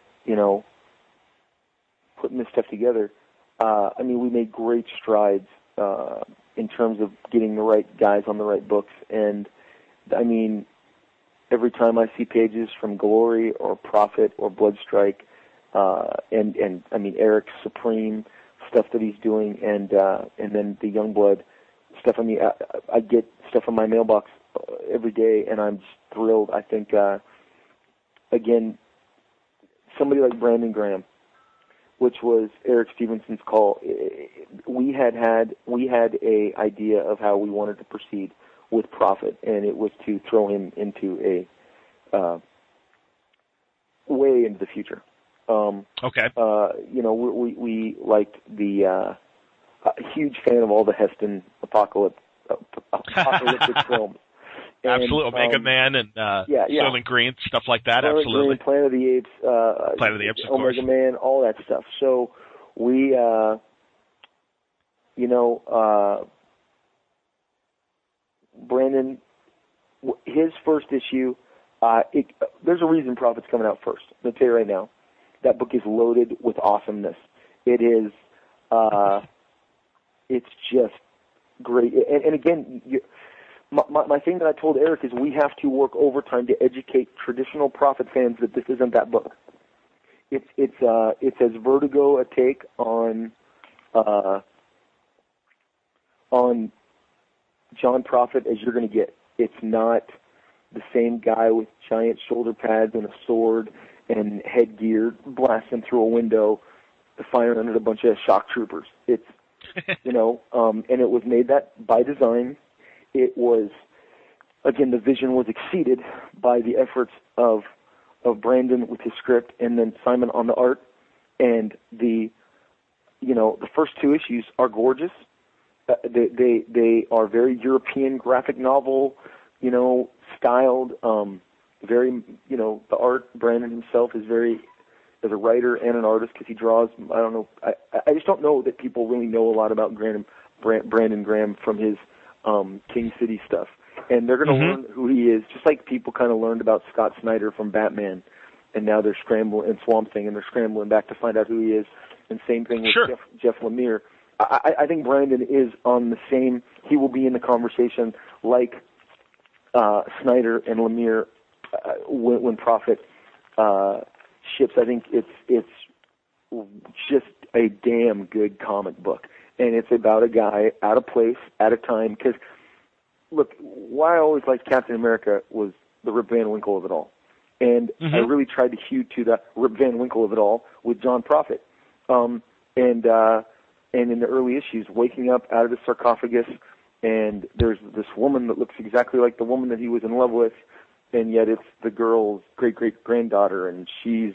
putting this stuff together. We made great strides in terms of getting the right guys on the right books. And every time I see pages from Glory or Prophet or Bloodstrike, and Eric's Supreme stuff that he's doing, and then the Youngblood stuff. I get stuff in my mailbox every day, and I'm just thrilled. I think, again, somebody like Brandon Graham, which was Eric Stevenson's call. We had a idea of how we wanted to proceed with Prophet, and it was to throw him into a way into the future.
Okay.
We liked the huge fan of all the Heston apocalyptic films. And,
absolutely, Omega Man and Soylent Green, stuff like that. Absolutely.
Green, Planet of the Apes.
Planet of the Apes, of
Omega
course.
Man, all that stuff. So we, Brandon, his first issue. There's a reason Prophet's coming out first. I'll tell you right now. That book is loaded with awesomeness. It is, it's just great. And again, my thing that I told Eric is we have to work overtime to educate traditional Prophet fans that this isn't that book. It's as Vertigo a take on John Prophet as you're going to get. It's not the same guy with giant shoulder pads and a sword and headgear blasting through a window to fire under a bunch of shock troopers. It's, and it was made that by design. It was, again, the vision was exceeded by the efforts of Brandon with his script, and then Simon on the art. And the first 2 issues are gorgeous. They are very European graphic novel, styled. Very, the art. Brandon himself is very, as a writer and an artist, because he draws. I don't know. I just don't know that people really know a lot about Brandon Graham from his King City stuff. And they're going to learn who he is, just like people kind of learned about Scott Snyder from Batman, and now they're scrambling, and Swamp Thing, and they're scrambling back to find out who he is. And same thing with Jeff Lemire. I think Brandon is on the same. He will be in the conversation like Snyder and Lemire when Prophet ships. I think it's just a damn good comic book, and it's about a guy at a place at a time. Because look, why I always liked Captain America was the Rip Van Winkle of it all, and I really tried to hew to the Rip Van Winkle of it all with John Prophet. And in the early issues, waking up out of the sarcophagus, and there's this woman that looks exactly like the woman that he was in love with, and yet it's the girl's great-great-granddaughter, and she's,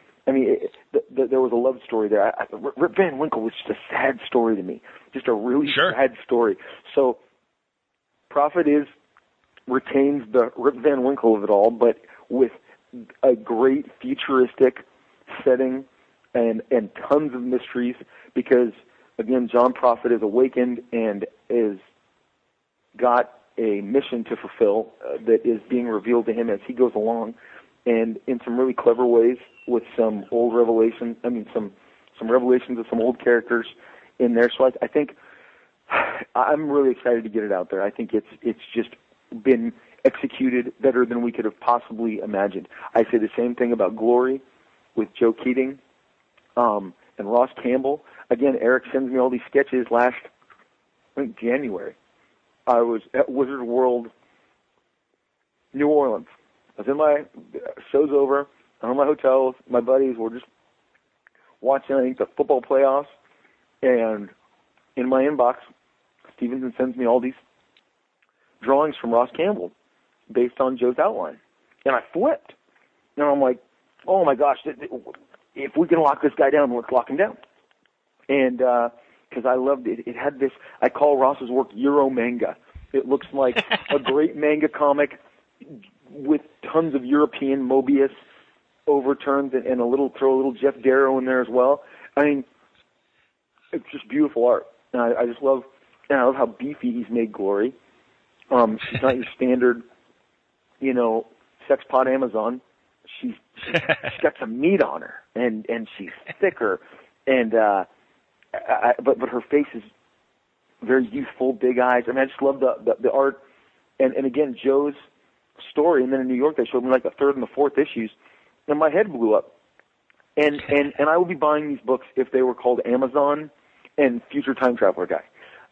there was a love story there. Rip Van Winkle was just a sad story to me, just a really sad story. So Prophet retains the Rip Van Winkle of it all, but with a great futuristic setting and tons of mysteries, because again, John Prophet is awakened and is got a mission to fulfill that is being revealed to him as he goes along, and in some really clever ways with some old revelations. Some revelations of some old characters in there. So I think I'm really excited to get it out there. I think it's just been executed better than we could have possibly imagined. I say the same thing about Glory with Joe Keating and Ross Campbell. Again, Eric sends me all these sketches last, I think, January. I was at Wizard World, New Orleans. I was in my show's over. I'm in my hotel. My buddies were just watching, I think, the football playoffs. And in my inbox, Stevenson sends me all these drawings from Ross Campbell based on Joe's outline. And I flipped. And I'm like, oh, my gosh, if we can lock this guy down, let's lock him down. And because I loved it. It had this, I call Ross's work Euro manga. It looks like a great manga comic with tons of European Mobius overturns and throw a little Jeff Darrow in there as well. It's just beautiful art. And I just love, and I love how beefy he's made Glory. She's not your standard, sex pot Amazon. She's got some meat on her, and she's thicker, and but her face is very youthful, big eyes. I just love the art, and again Joe's story. And then in New York, they showed me like the 3rd and the 4th issues, and my head blew up. And I would be buying these books if they were called Amazon and Future Time Traveler Guy.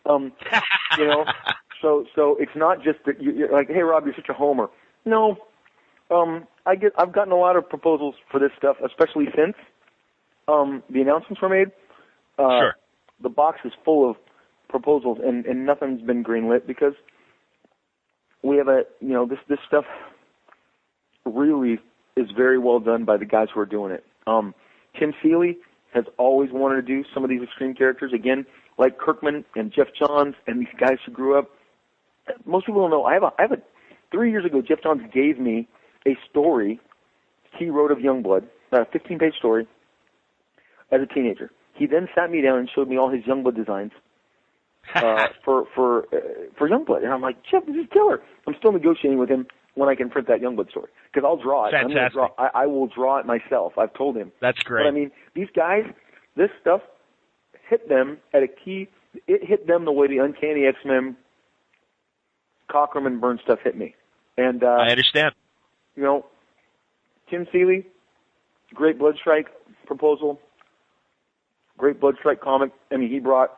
So it's not just that you're like, hey Rob, you're such a homer. No, I've gotten a lot of proposals for this stuff, especially since the announcements were made.
Sure.
The box is full of proposals, and nothing's been greenlit because we have this stuff really is very well done by the guys who are doing it. Tim Seeley has always wanted to do some of these extreme characters, again, like Kirkman and Jeff Johns and these guys who grew up. Most people don't know. I have a 3 years ago, Jeff Johns gave me a story he wrote of Youngblood, a 15-page story as a teenager. He then sat me down and showed me all his Youngblood designs for Youngblood, and I'm like, Jeff, this is killer. I'm still negotiating with him when I can print that Youngblood story, because I'll draw it.
Fantastic.
I will draw it myself. I've told him.
That's great.
But these guys, this stuff hit them at a key. It hit them the way the Uncanny X-Men, Cockrum and Byrne stuff hit me. And
I understand.
Tim Seeley, great Bloodstrike proposal, great Bloodstrike comic. He brought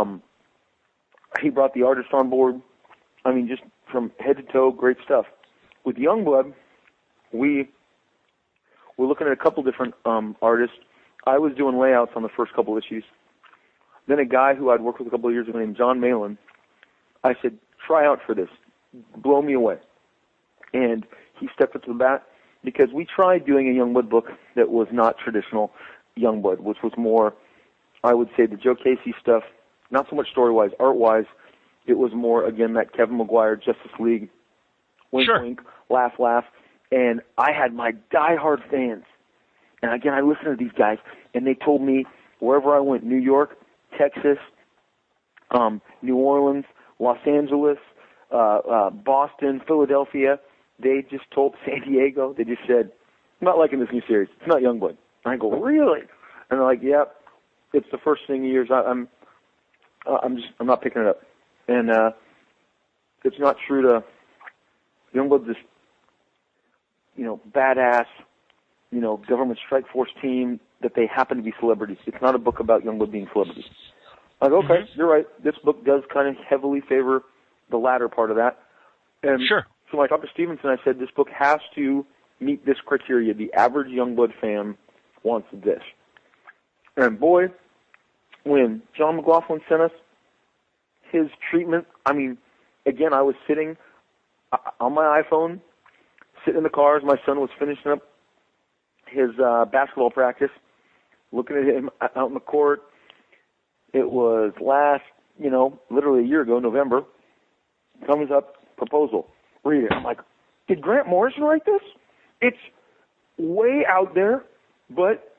the artist on board. Just from head to toe, great stuff. with Youngblood, we were looking at a couple different artists. I was doing layouts on the first couple issues. Then a guy who I'd worked with a couple of years ago named John Malin, I said, try out for this. Blow me away. And he stepped up to the bat because we tried doing a Youngblood book that was not traditional Youngblood, which was more, I would say, the Joe Casey stuff, not so much story-wise, art-wise. It was more, again, that Kevin Maguire, Justice League, wink, wink, laugh, laugh. And I had my diehard fans. And again, I listened to these guys, and they told me wherever I went, New York, Texas, New Orleans, Los Angeles, Boston, Philadelphia, they just told San Diego, they just said, I'm not liking this new series. It's not Youngblood. And I go, really? And they're like, yep, it's the first thing in years. I'm not picking it up. And it's not true to Youngblood's this, badass, government strike force team that they happen to be celebrities. It's not a book about Youngblood being celebrities. I go, okay, you're right. This book does kind of heavily favor the latter part of that. And so when I talked to Stevenson, I said, this book has to meet this criteria. The average Youngblood fan wants this. And boy, when John McLaughlin sent us his treatment, I mean, again, I was sitting on my iPhone, sitting in the car as my son was finishing up his basketball practice, looking at him out in the court. It was last, literally a year ago, November. Comes up, proposal. Read it. I'm like, did Grant Morrison write this? It's way out there, but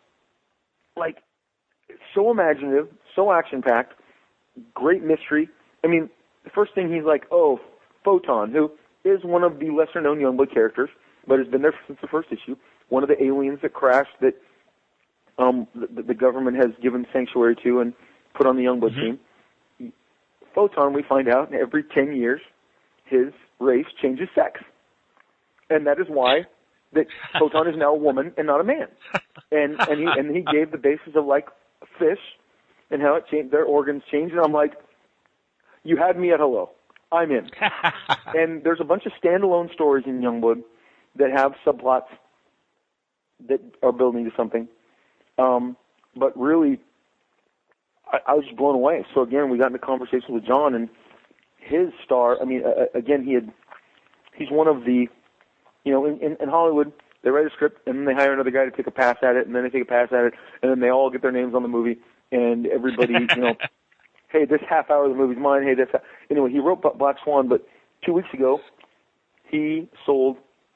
so imaginative, so action-packed, great mystery. I mean, the first thing he's like, oh, Photon, who is one of the lesser-known Youngblood characters, but has been there since the first issue, one of the aliens that crashed that the government has given sanctuary to and put on the Youngblood team. Photon, we find out, every 10 years, his race changes sex. And that is why that Photon is now a woman and not a man. And he gave the basis of, fish and how it changed, their organs changed. And I'm like, you had me at hello. I'm in. And there's a bunch of standalone stories in Youngblood that have subplots that are building to something. But really, I was just blown away. So again, we got into conversation with John, and his star. I mean, again, he's one of the, in Hollywood, they write a script and then they hire another guy to take a pass at it, and then they take a pass at it, and then they all get their names on the movie, and everybody, hey, this half hour of the movie's mine. Hey, this. Anyway, he wrote Black Swan, but 2 weeks ago, he sold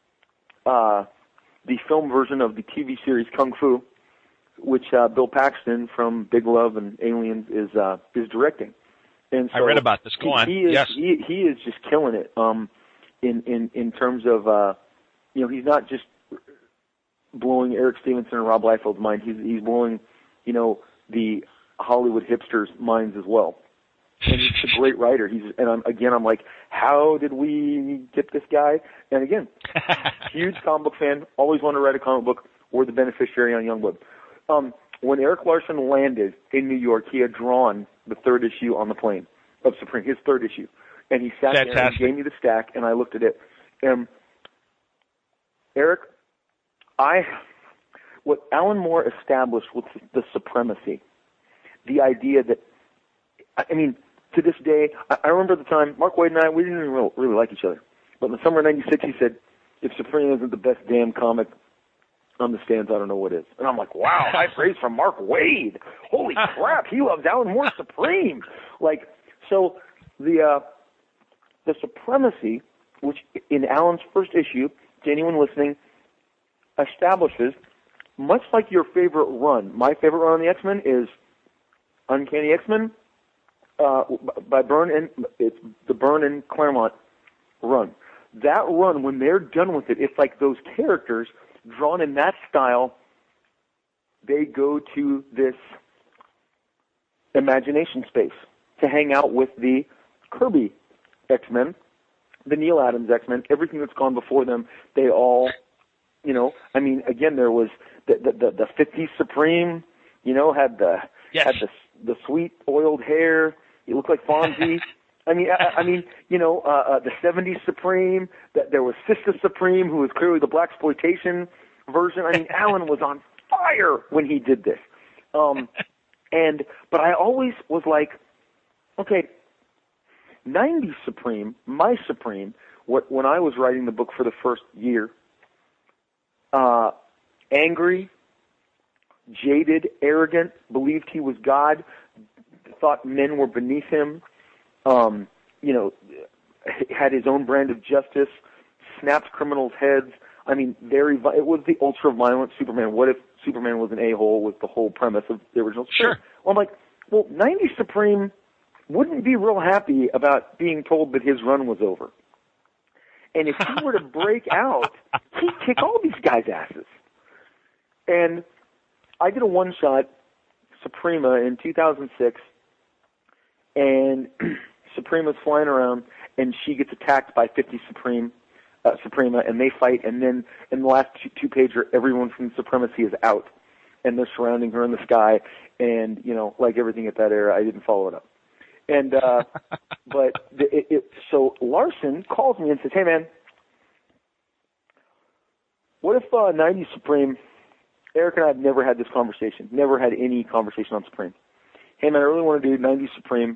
the film version of the TV series Kung Fu, which Bill Paxton from Big Love and Aliens is directing. And so
I read about this. Go on.
He is,
yes.
He is just killing it. In terms of he's not just blowing Eric Stevenson and Rob Liefeld's mind. He's blowing the Hollywood hipsters' minds as well. And he's a great writer. I'm like, how did we get this guy? And again, huge comic book fan. Always wanted to write a comic book. We're the beneficiary on Youngblood. When Eric Larson landed in New York, he had drawn the third issue on the plane of Supreme, his third issue. And he sat there and gave me the stack, and I looked at it. Eric, what Alan Moore established was the supremacy, the idea that, I mean, to this day, I remember at the time, Mark Waid and I, we didn't even really like each other. But in the summer of '96, he said, if Supreme isn't the best damn comic on the stands, I don't know what is. And I'm like, wow, high praise from Mark Waid. Holy crap, he loves Alan Moore Supreme. So the supremacy, which in Alan's first issue, to anyone listening, establishes, much like your favorite run, my favorite run on the X-Men is Uncanny X-Men by Byrne, and it's the Byrne and Claremont run. That run, when they're done with it, it's like those characters drawn in that style, they go to this imagination space to hang out with the Kirby X-Men, the Neil Adams X-Men, everything that's gone before them. They all, again, there was the 50s Supreme, had the sweet oiled hair. He looked like Fonzie. I mean, the '70s Supreme. That there was Sister Supreme, who was clearly the blaxploitation version. I mean, Alan was on fire when he did this. But I always was like, okay, '90s Supreme, my Supreme. When I was writing the book for the first year, angry, jaded, arrogant, believed he was God, thought men were beneath him, had his own brand of justice, snapped criminals' heads. I mean, it was the ultra-violent Superman. What if Superman was an a-hole was the whole premise of the original Supreme.
Sure.
Well, I'm like, 90s Supreme wouldn't be real happy about being told that his run was over. And if he were to break out, he'd kick all these guys' asses. And I did a one-shot, Suprema, in 2006, and Suprema's flying around, and she gets attacked by 50 Suprema, and they fight, and then in the last two-pager, everyone from the Supremacy is out, and they're surrounding her in the sky, and, like everything at that era, I didn't follow it up. And so Larson calls me and says, "Hey man, what if 90s Supreme?" Eric and I have never had this conversation. Never had any conversation on Supreme. Hey man, I really want to do 90s Supreme,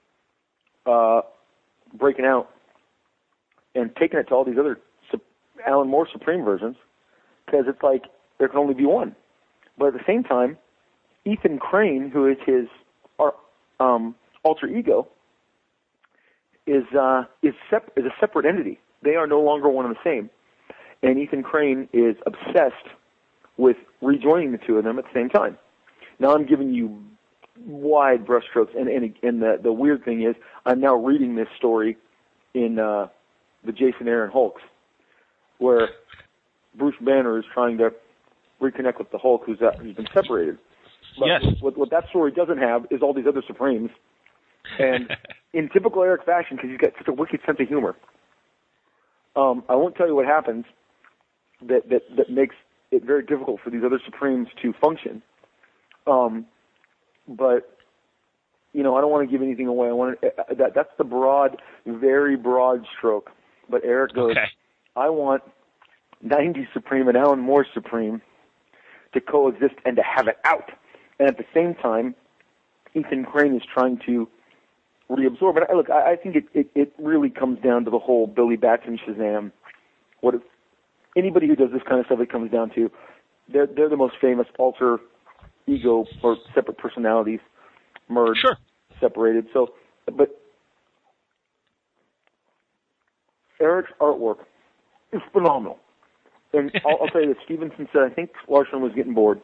breaking out and taking it to all these other Alan Moore Supreme versions, because it's like there can only be one. But at the same time, Ethan Crane, who is his alter ego, is a separate entity. They are no longer one and the same. And Ethan Crane is obsessed with rejoining the two of them at the same time. Now I'm giving you wide brushstrokes, and the weird thing is I'm now reading this story in the Jason Aaron Hulks, where Bruce Banner is trying to reconnect with the Hulk who's been separated. But
yes.
What that story doesn't have is all these other Supremes. And in typical Eric fashion, because he's got such a wicked sense of humor, I won't tell you what happens that makes it very difficult for these other Supremes to function. But I don't want to give anything away. That's the very broad stroke. But Eric goes, okay. I want 90s Supreme and Alan Moore Supreme to coexist and to have it out. And at the same time, Ethan Crane is trying to reabsorb. And look, I think it really comes down to the whole Billy Batson Shazam. What if anybody who does this kind of stuff, it comes down to they're the most famous alter ego or separate personalities merged,
sure.
Separated. So, but Eric's artwork is phenomenal. And I'll tell you this, Stevenson said, I think Larson was getting bored.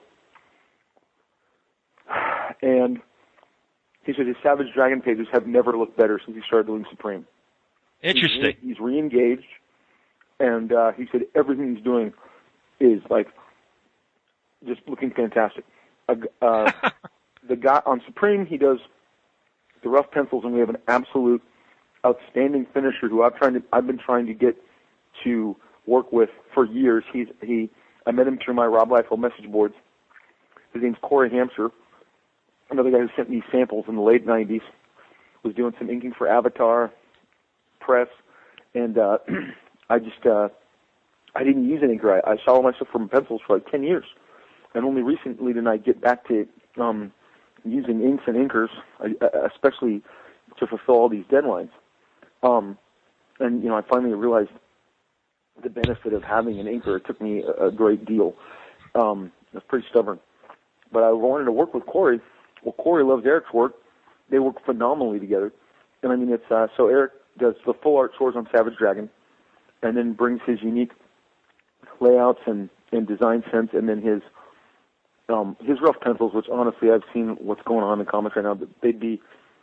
And he said his Savage Dragon pages have never looked better since he started doing Supreme.
Interesting.
He's re-engaged, and he said everything he's doing is like just looking fantastic. The guy on Supreme, he does the rough pencils, and we have an absolute outstanding finisher who I've been trying to get to work with for years. I met him through my Rob Liefeld message boards. His name's Corey Hamster, another guy who sent me samples in the late 90s, was doing some inking for Avatar Press, and I didn't use an inker. I saw myself from pencils for like 10 years, and only recently did I get back to using inks and inkers, especially to fulfill all these deadlines. And I finally realized the benefit of having an inker. It took me a great deal. I was pretty stubborn. But I wanted to work with Corey. Well, Corey loves Eric's work. They work phenomenally together. And I mean, it's so Eric does the full art chores on Savage Dragon, and then brings his unique layouts and design sense, and then his rough pencils, which honestly I've seen what's going on in comics right now. They'd be,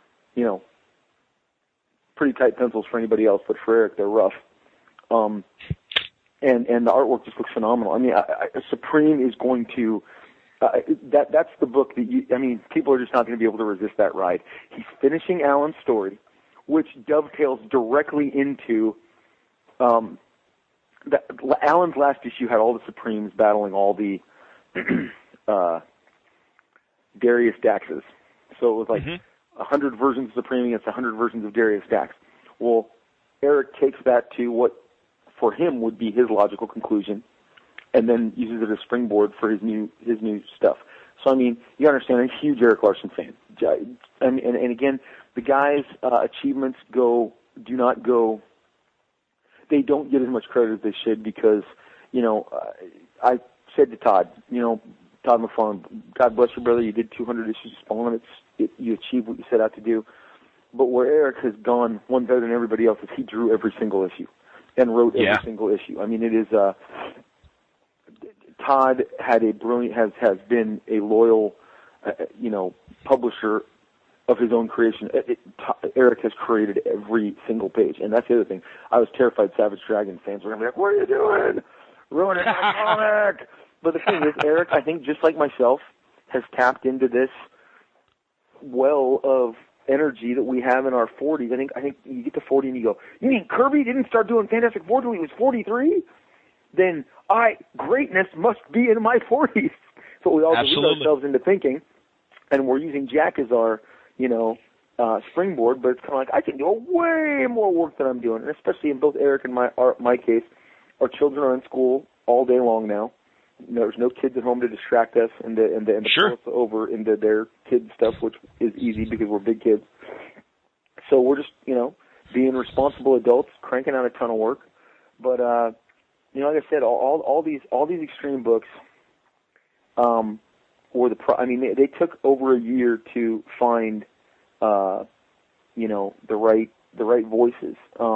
pretty tight pencils for anybody else, but for Eric they're rough. And the artwork just looks phenomenal. I mean, Supreme is going to. That's the book that people are just not going to be able to resist that ride. He's finishing Alan's story, which dovetails directly into Alan's last issue had all the Supremes battling all the Darius Daxes. So it was like 100 versions of Supreme against 100 versions of Darius Dax. Well, Eric takes that to what, for him, would be his logical conclusion, and then uses it as a springboard for his new stuff. So, I mean, you understand, I'm a huge Erik Larson fan. And again, the guy's achievements they don't get as much credit as they should because, I said to Todd, Todd McFarlane, God bless you, brother, you did 200 issues of Spawn. You achieved what you set out to do. But where Eric has gone one better than everybody else is he drew every single issue and wrote every single issue. I mean, it is Todd had a brilliant has been a loyal publisher of his own creation. Eric has created every single page, and that's the other thing. I was terrified Savage Dragon fans were going to be like, "What are you doing? Ruining my comic!" But the thing is, Eric, I think just like myself, has tapped into this well of energy that we have in our 40s. I think you get to 40 and you go, "You mean Kirby didn't start doing Fantastic Four until he was 43? Then greatness must be in my 40s." So we all delude ourselves into thinking, and we're using Jack as our, springboard. But it's kind of like I can do way more work than I'm doing, and especially in both Eric and my case, our children are in school all day long now. There's no kids at home to distract us and to pull us over into their kid stuff, which is easy because we're big kids. So we're just, being responsible adults, cranking out a ton of work. But, like I said, all these extreme books, they took over a year to find, the right voices.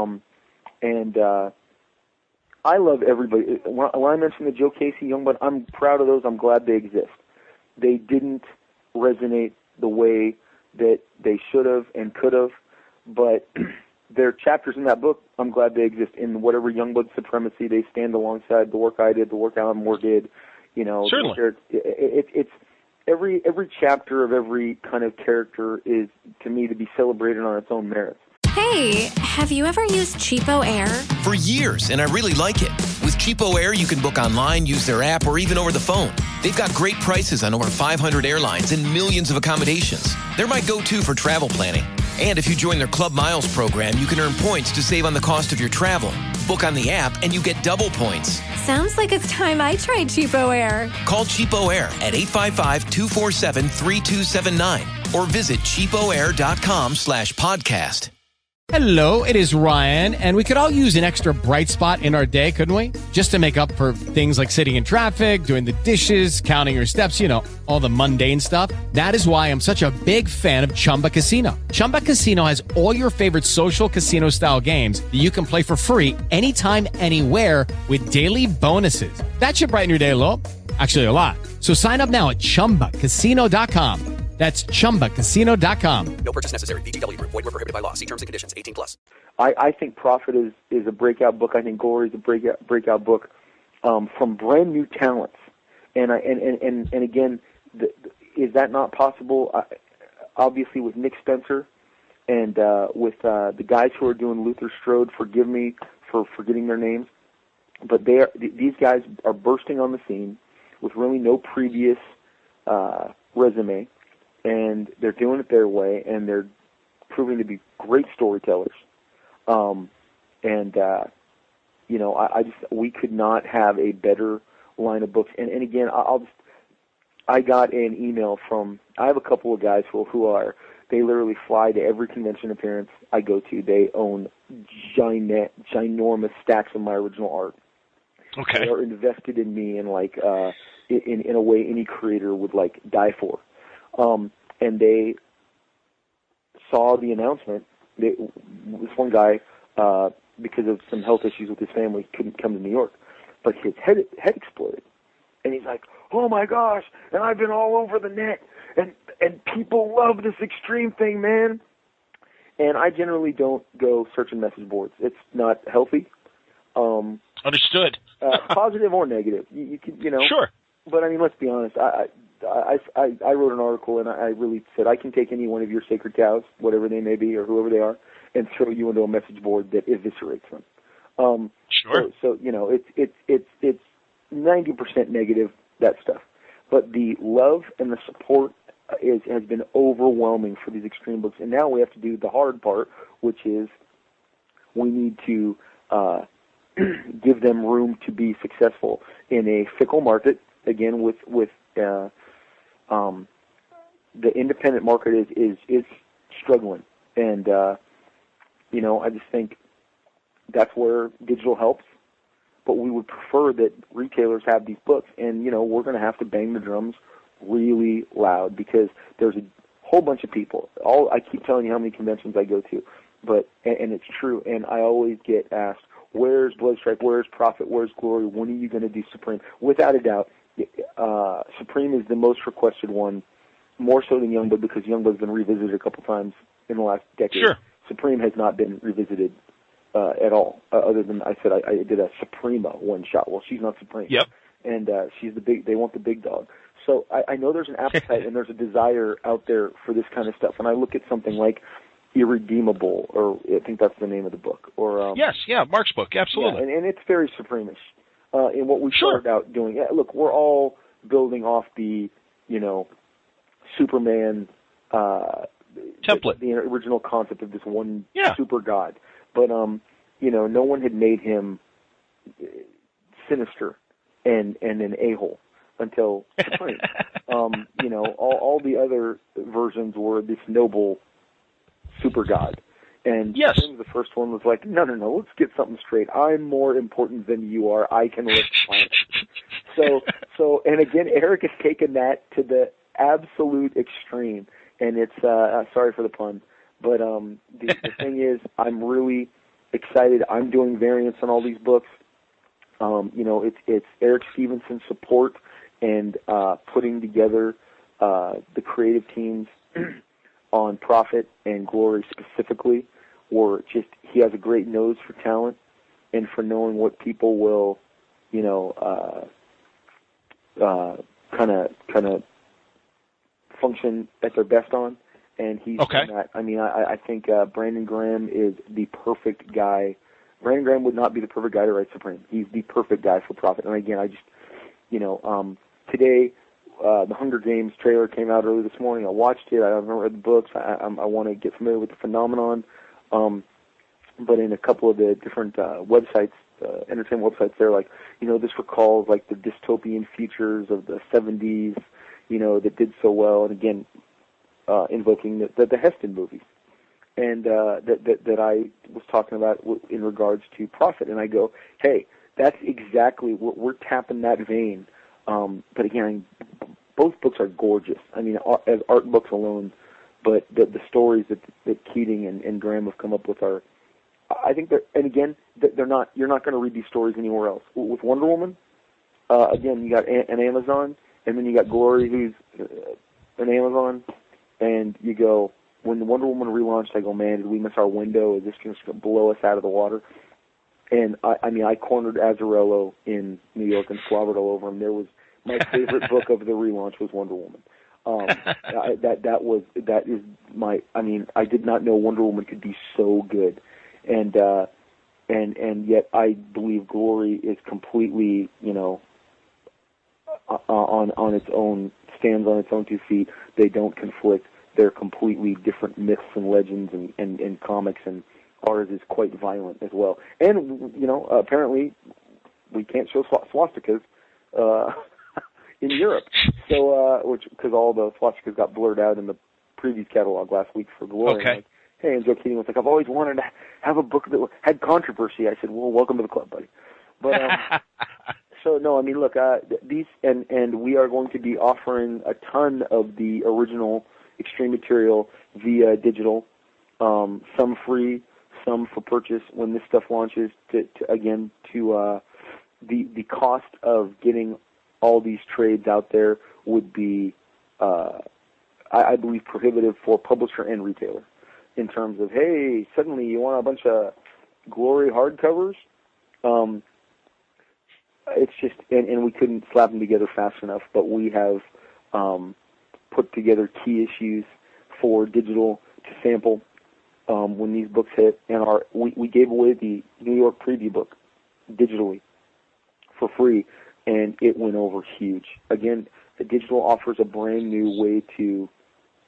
I love everybody. When I mentioned the Joe Casey Youngblood, I'm proud of those. I'm glad they exist. They didn't resonate the way that they should have and could have, but there are chapters in that book, I'm glad they exist. In whatever Youngblood supremacy, they stand alongside the work I did, the work Alan Moore did.
Certainly.
It's every chapter of every kind of character is, to me, to be celebrated on its own merits.
Hey, have you ever used Cheapo Air?
For years, and I really like it. With Cheapo Air, you can book online, use their app, or even over the phone. They've got great prices on over 500 airlines and millions of accommodations. They're my go-to for travel planning. And if you join their Club Miles program, you can earn points to save on the cost of your travel. Book on the app, and you get double points.
Sounds like it's time I tried Cheapo Air.
Call Cheapo Air at 855-247-3279 or visit cheapoair.com/podcast.
Hello, it is Ryan, and we could all use an extra bright spot in our day, couldn't we? Just to make up for things like sitting in traffic, doing the dishes, counting your steps, all the mundane stuff. That is why I'm such a big fan of Chumba Casino. Chumba Casino has all your favorite social casino-style games that you can play for free anytime, anywhere with daily bonuses. That should brighten your day a little. Actually, a lot. So sign up now at ChumbaCasino.com. That's ChumbaCasino.com.
No purchase necessary. VGW Group. Void where prohibited by law. See terms and conditions. 18+.
I think Prophet is a breakout book. I think Glory is a breakout book from brand new talents. And again, is that not possible? Obviously, with Nick Spencer and with the guys who are doing Luther Strode. Forgive me for forgetting their names, but these guys are bursting on the scene with really no previous resume. And they're doing it their way, and they're proving to be great storytellers. We could not have a better line of books. And again, I got an email I have a couple of guys they literally fly to every convention appearance I go to. They own ginormous stacks of my original art.
Okay.
They are invested in me in in a way any creator would die for. And they saw the announcement. This one guy, because of some health issues with his family, couldn't come to New York, but his head exploded, and he's like, "Oh my gosh!" And I've been all over the net, and people love this extreme thing, man. And I generally don't go searching message boards. It's not healthy.
Understood.
Positive or negative, you can,
Sure.
But I mean, let's be honest. I wrote an article, and I really said I can take any one of your sacred cows, whatever they may be or whoever they are, and throw you into a message board that eviscerates them.
Sure.
So it's 90% negative, that stuff. But the love and the support has been overwhelming for these extreme books. And now we have to do the hard part, which is we need to give them room to be successful in a fickle market. Again, with the independent market is struggling, and I just think that's where digital helps. But we would prefer that retailers have these books, and we're going to have to bang the drums really loud because there's a whole bunch of people. I keep telling you how many conventions I go to, and it's true. And I always get asked, "Where's Bloodstrike? Where's Prophet? Where's Glory? When are you going to do Supreme?" Without a doubt, Supreme is the most requested one, more so than Youngblood because Youngblood's been revisited a couple times in the last decade.
Sure.
Supreme has not been revisited at all, other than I said I did a Suprema one shot. Well, she's not Supreme.
Yep.
And she's the big. They want the big dog. So I know there's an appetite and there's a desire out there for this kind of stuff. And I look at something like Irredeemable, or I think that's the name of the book. Or
yes, Mark's book, absolutely.
Yeah, and it's very Supreme-ish in what we started out doing. Yeah, look, we're all building off the Superman
template,
the original concept of this one super god. But no one had made him sinister and an a-hole until Supreme. All the other versions were this noble super god. And Supreme, the first one was like, no, let's get something straight. I'm more important than you are. I can lift planets. So, and again, Eric has taken that to the absolute extreme. And it's, sorry for the pun, but the thing is, I'm really excited. I'm doing variants on all these books. It's Eric Stevenson's support and putting together the creative teams on Prophet and Glory specifically, or just he has a great nose for talent and for knowing what people will, kind of function at their best on. And he's done that. I mean, I think Brandon Graham is the perfect guy. Brandon Graham would not be the perfect guy to write Supreme. He's the perfect guy for Prophet. And again, I just, today, the Hunger Games trailer came out early this morning. I watched it. I haven't read the books. I want to get familiar with the phenomenon. But in a couple of the different websites, entertainment websites, they're like, this recalls like the dystopian futures of the 70s, that did so well. And again, invoking the Heston movies. And that I was talking about in regards to Prophet. And I go, hey, that's exactly, we're tapping that vein. But again, both books are gorgeous. I mean, as art books alone, but the stories that Keating and Graham have come up with are, I think and again, you're not going to read these stories anywhere else. With Wonder Woman, again, you got an Amazon, and then you got Glory, who's an Amazon, and you go, when the Wonder Woman relaunched, I go, man, did we miss our window? Is this going to blow us out of the water? And I cornered Azzarello in New York and slobbered all over him. There was my favorite book of the relaunch was Wonder Woman. That is my. I mean, I did not know Wonder Woman could be so good, and yet I believe Glory is completely, on its own, stands on its own 2 feet. They don't conflict. They're completely different myths and legends and comics, and ours is quite violent as well. And, apparently we can't show swastikas in Europe. So, because all the swastikas got blurred out in the previous catalog last week for Glory.
Okay.
Like, hey, and Joe Keating was like, I've always wanted to have a book that had controversy. I said, well, welcome to the club, buddy. But, so, no, I mean, look, these, and we are going to be offering a ton of the original Extreme material via digital, some free, some for purchase when this stuff launches. The cost of getting all these trades out there would be, I believe, prohibitive for publisher and retailer in terms of, hey, suddenly you want a bunch of Glory hardcovers. It's just, and we couldn't slap them together fast enough, but we have put together key issues for digital to sample when these books hit, and we gave away the New York preview book digitally for free, and it went over huge. Again, the digital offers a brand new way to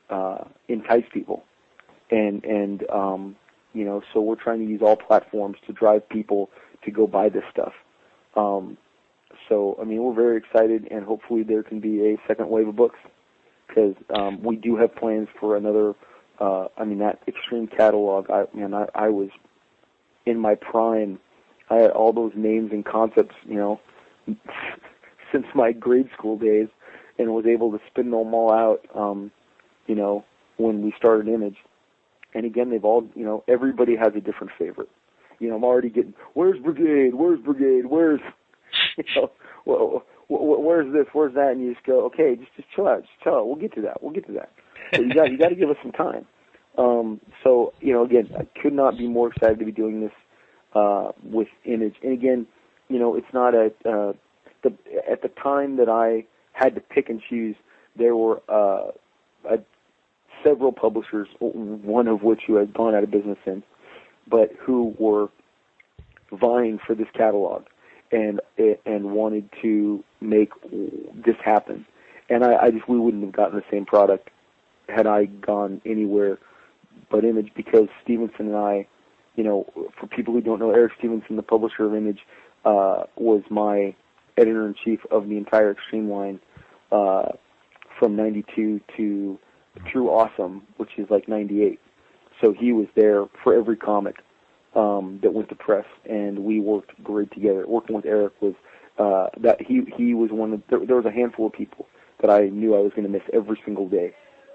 entice people, and you know, so we're trying to use all platforms to drive people to go buy this stuff. So I mean, we're very excited, and hopefully there can be a second wave of books, because we do have plans for another. I mean, that Extreme catalog. I was in my prime. I had all those names and concepts, you know, since my grade school days, and was able to spin them all out, you know, when we started Image. And again, they've all, you know, everybody has a different favorite. You know, I'm already getting, where's Brigade? Where's Brigade? Where's, you know, where's this? Where's that? And you just go, okay, just chill out. Just chill out. We'll get to that. But you got to give us some time. So, you know, again, I could not be more excited to be doing this with Image. And again, you know, it's not at the time that I had to pick and choose, there were several publishers, one of which who has gone out of business since, but who were vying for this catalog and wanted to make this happen. And we wouldn't have gotten the same product had I gone anywhere but Image, because Stevenson and I, you know, for people who don't know, Eric Stevenson, the publisher of Image, was my editor-in-chief of the entire Extreme line from 92 through Awesome, which is like 98. So he was there for every comic that went to press, and we worked great together. Working with Eric was that he was one of there was a handful of people that I knew I was going to miss every single day,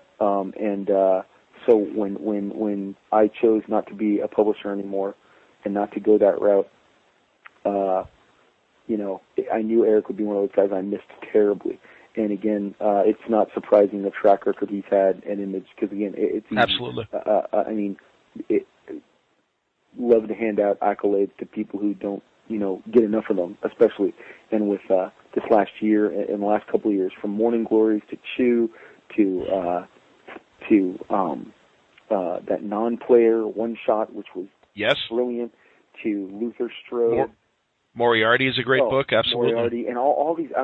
so when I chose not to be a publisher anymore and not to go that route, you know, I knew Eric would be one of those guys I missed terribly. And again, it's not surprising the track record he's had at Image, because again, it's easy.
Absolutely.
I mean, love to hand out accolades to people who don't, you know, get enough of them, especially. And with this last year and the last couple of years, from Morning Glories to Chew to that non-player one shot, which was brilliant, to Luther Strode.
Moriarty is a great book, absolutely.
Moriarty and all these.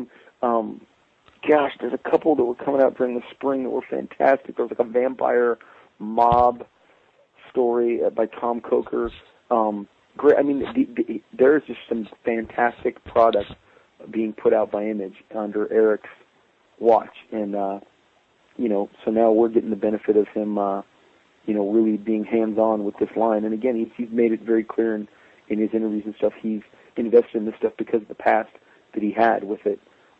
Gosh, there's a couple that were coming out during the spring that were fantastic. There was like a vampire mob story by Tom Coker. Great. I mean, there's just some fantastic product being put out by Image under Eric's watch, and you know, so now we're getting the benefit of him, you know, really being hands-on with this line. And again, he's made it very clear in his interviews and stuff. He's invested in this stuff because of the past that he had with it.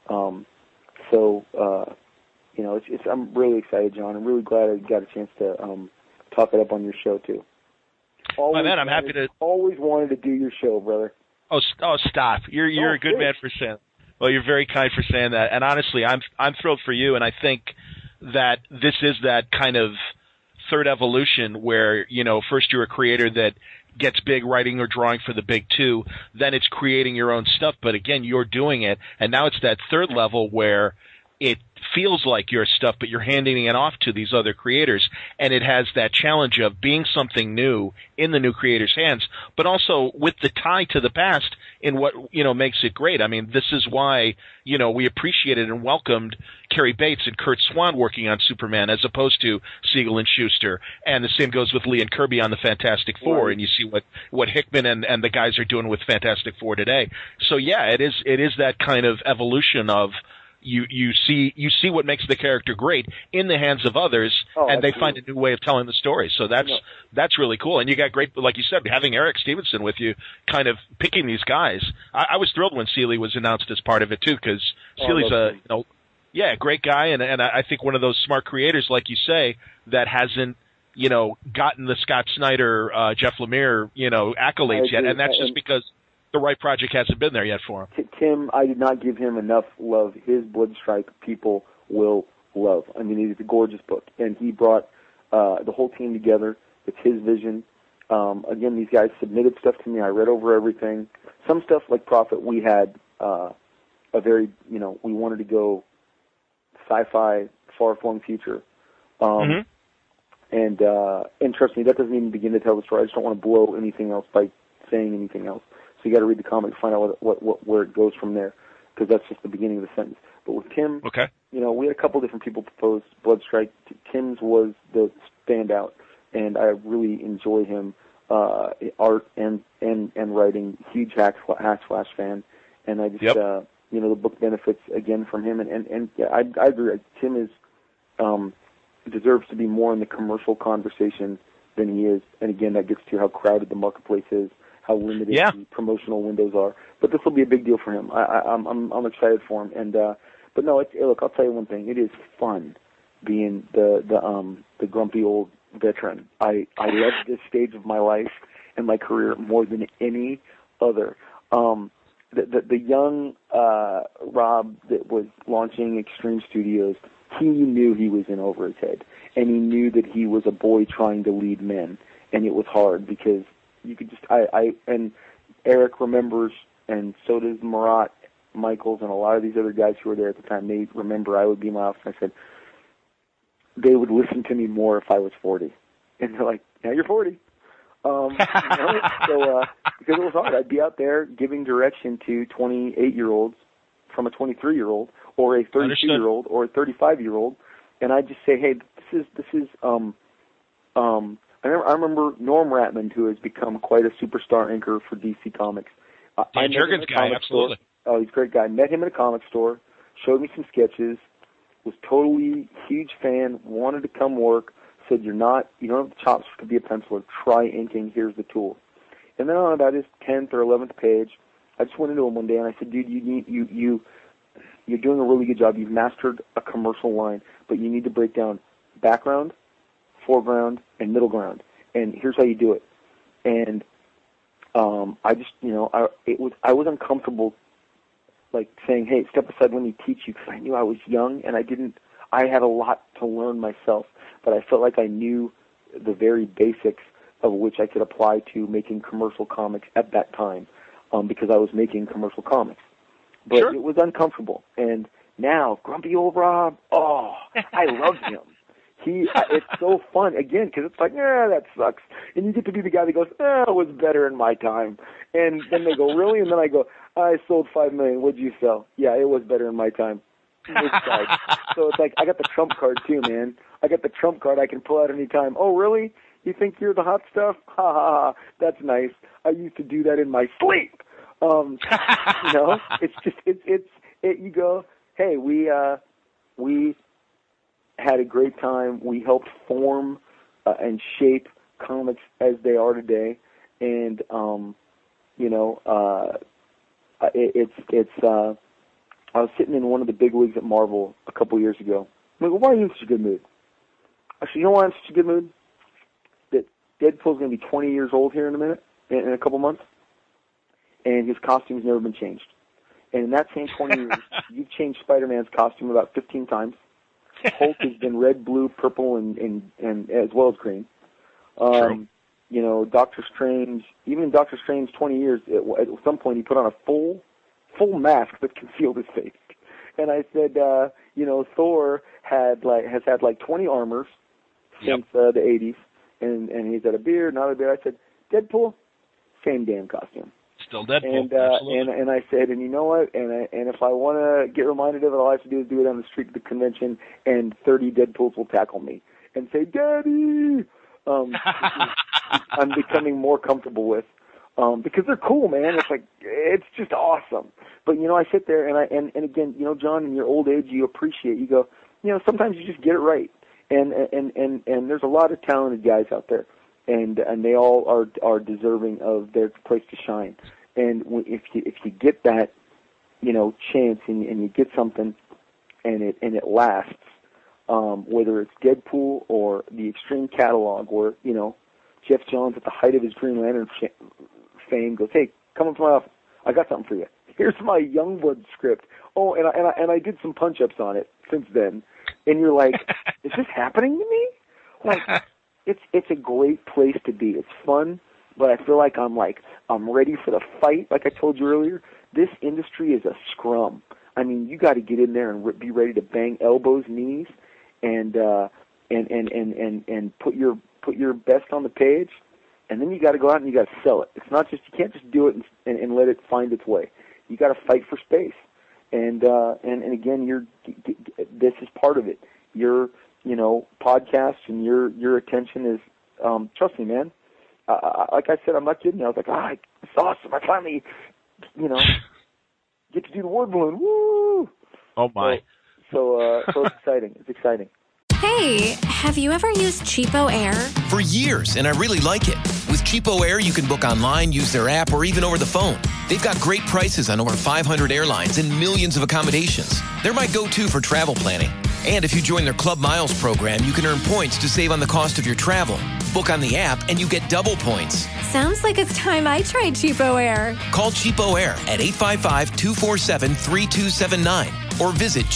So, you know, I'm really excited, John. I'm really glad I got a chance to talk it up on your show, too.
My man, I'm happy to.
Always wanted to do your show, brother.
Oh, stop! You're a good man for saying. Well, you're very kind for saying that. And honestly, I'm thrilled for you. And I think that this is that kind of third evolution where, you know, first you're a creator that gets big writing or drawing for the big two, then it's creating your own stuff. But again, you're doing it, and now it's that third level where it feels like your stuff, but you're handing it off to these other creators, and it has that challenge of being something new in the new creator's hands, but also with the tie to the past in what, you know, makes it great. I mean, this is why, you know, we appreciated and welcomed Cary Bates and Kurt Swan working on Superman as opposed to Siegel and Schuster, and the same goes with Lee and Kirby on the Fantastic Four, and you see what Hickman and the guys are doing with Fantastic Four today. So yeah, it is that kind of evolution of you see what makes the character great in the hands of others, and they find a new way of telling the story. So that's really cool. And you got great, like you said, having Eric Stevenson with you, kind of picking these guys. I was thrilled when Seeley was announced as part of it too, because Seeley's a great guy, and I think one of those smart creators, like you say, that hasn't, you know, gotten the Scott Snyder, Jeff Lemire, you know, accolades yet, and that's just because the right project hasn't been there yet for him.
Tim, I did not give him enough love. His Bloodstrike people will love. I mean, it's a gorgeous book, and he brought the whole team together. It's his vision. Again, these guys submitted stuff to me. I read over everything. Some stuff like Prophet, we had a very, you know, we wanted to go sci-fi, far-flung future. And trust me, that doesn't even begin to tell the story. I just don't want to blow anything else by saying anything else. So you got to read the comic to find out where it goes from there. because that's just the beginning of the sentence. But with Tim,
okay,
we had a couple different people propose Bloodstrike. Tim's was the standout, and I really enjoy him, art and writing. Huge Hack Slash fan, and I just the book benefits again from him. And yeah, I agree. Tim is deserves to be more in the commercial conversation than he is. And again, that gets to how crowded the marketplace is, how limited the promotional windows are. But this will be a big deal for him. I'm excited for him. And but no, look, I'll tell you one thing. It is fun being the grumpy old veteran. I love this stage of my life and my career more than any other. The young Rob that was launching Extreme Studios, he knew he was in over his head, and he knew that he was a boy trying to lead men, and it was hard because you could just and Eric remembers, and so does Marat Michaels and a lot of these other guys who were there at the time. They remember I would be in my office, and I said they would listen to me more if I was 40, and they're like, "Yeah, you're 40." So because it was hard, I'd be out there giving direction to 28-year-olds from a 23-year-old or a 32-year-old or a 35-year-old, and I'd just say, "Hey, this is." I remember Norm Ratman, who has become quite a superstar anchor for DC Comics.
Dan Jurgens guy, absolutely.
Oh, he's a great guy. Met him at a comic store, showed me some sketches, was totally huge fan, wanted to come work, said, you don't have the chops to be a penciler, try inking, here's the tool. And then on about his 10th or 11th page, I just went into him one day and I said, dude, you're doing a really good job. You've mastered a commercial line, but you need to break down background, foreground, and middle ground. And here's how you do it. And I just, I was uncomfortable, like saying, hey, step aside, let me teach you, because I knew I was young and I had a lot to learn myself, but I felt like I knew the very basics of which I could apply to making commercial comics at that time, because I was making commercial comics. But It was uncomfortable. And now, grumpy old Rob, I love him. It's so fun, again, because it's like, that sucks. And you get to be the guy that goes, it was better in my time. And then they go, really? And then I go, I sold 5 million. What'd you sell? Yeah, it was better in my time. So it's like, I got the trump card too, man. I got the trump card I can pull out any time. Oh, really? You think you're the hot stuff? Ha ha ha. That's nice. I used to do that in my sleep. It's just, you go, hey, we had a great time. We helped form and shape comics as they are today. And, I was sitting in one of the big leagues at Marvel a couple years ago. I'm like, why are you in such a good mood? I said, you know why I'm in such a good mood? That Deadpool's going to be 20 years old here in a minute, in a couple months, and his costume's never been changed. And in that same 20 years, you've changed Spider-Man's costume about 15 times. Hulk has been red, blue, purple, and as well as green.
True.
Doctor Strange, even in Doctor Strange 20 years, at some point he put on a full mask that concealed his face. And I said, Thor has had 20 armors since the 80s, and he's had a beard, not a beard. I said, Deadpool, same damn costume.
Still Deadpool.
And I said, and you know what? And if I want to get reminded of it, all I have to do is do it on the street of the convention, and 30 Deadpools will tackle me and say, Daddy! I'm becoming more comfortable with. Because they're cool, man. It's just awesome. But I sit there and again, John, in your old age, you appreciate. You go, sometimes you just get it right. And there's a lot of talented guys out there, and they all are deserving of their place to shine. And if you get that, chance and you get something, and it lasts, whether it's Deadpool or the Extreme catalog, where Jeff Johns at the height of his Green Lantern fame goes, hey, come up to my office. I got something for you. Here's my Youngblood script. Oh, and I did some punch-ups on it since then. And you're like, is this happening to me? Like, it's a great place to be. It's fun, but I feel like I'm ready for the fight. Like I told you earlier, this industry is a scrum. I mean, you got to get in there and be ready to bang elbows, knees, and put your best on the page. And then you got to go out and you got to sell it. It's not just, you can't just do it and let it find its way. You got to fight for space. And again, this is part of it. Your podcast and your attention is, trust me, man. Like I said, I'm not kidding. I was like, it's awesome. I finally, get to do the word balloon. Woo!
Oh my!
So it's exciting. It's exciting.
Hey, have you ever used Cheapo Air?
For years, and I really like it. With Cheapo Air, you can book online, use their app, or even over the phone. They've got great prices on over 500 airlines and millions of accommodations. They're my go-to for travel planning. And if you join their Club Miles program, you can earn points to save on the cost of your travel. Book on the app, and you get double points.
Sounds like it's time I tried Cheapo Air.
Call Cheapo Air at 855-247-3279 or visit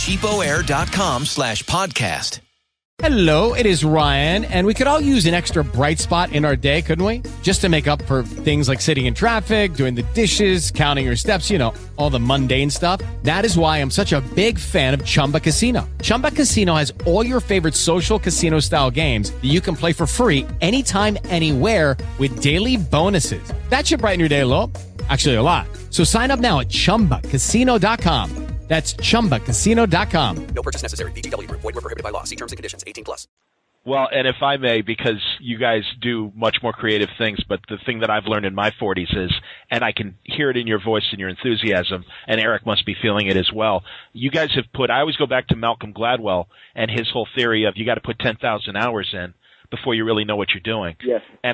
cheapoair.com/podcast.
Hello, it is Ryan, and we could all use an extra bright spot in our day, couldn't we? Just to make up for things like sitting in traffic, doing the dishes, counting your steps, all the mundane stuff. That is why I'm such a big fan of Chumba Casino. Chumba Casino has all your favorite social casino-style games that you can play for free anytime, anywhere with daily bonuses. That should brighten your day a little. Actually, a lot. So sign up now at ChumbaCasino.com. That's ChumbaCasino.com.
No purchase necessary. VGW Group. Void where prohibited by law. See terms and conditions. 18+.
Well, and if I may, because you guys do much more creative things, but the thing that I've learned in my 40s is, and I can hear it in your voice and your enthusiasm, and Eric must be feeling it as well. You guys have I always go back to Malcolm Gladwell and his whole theory of you got to put 10,000 hours in before you really know what you're doing.
Yes.
And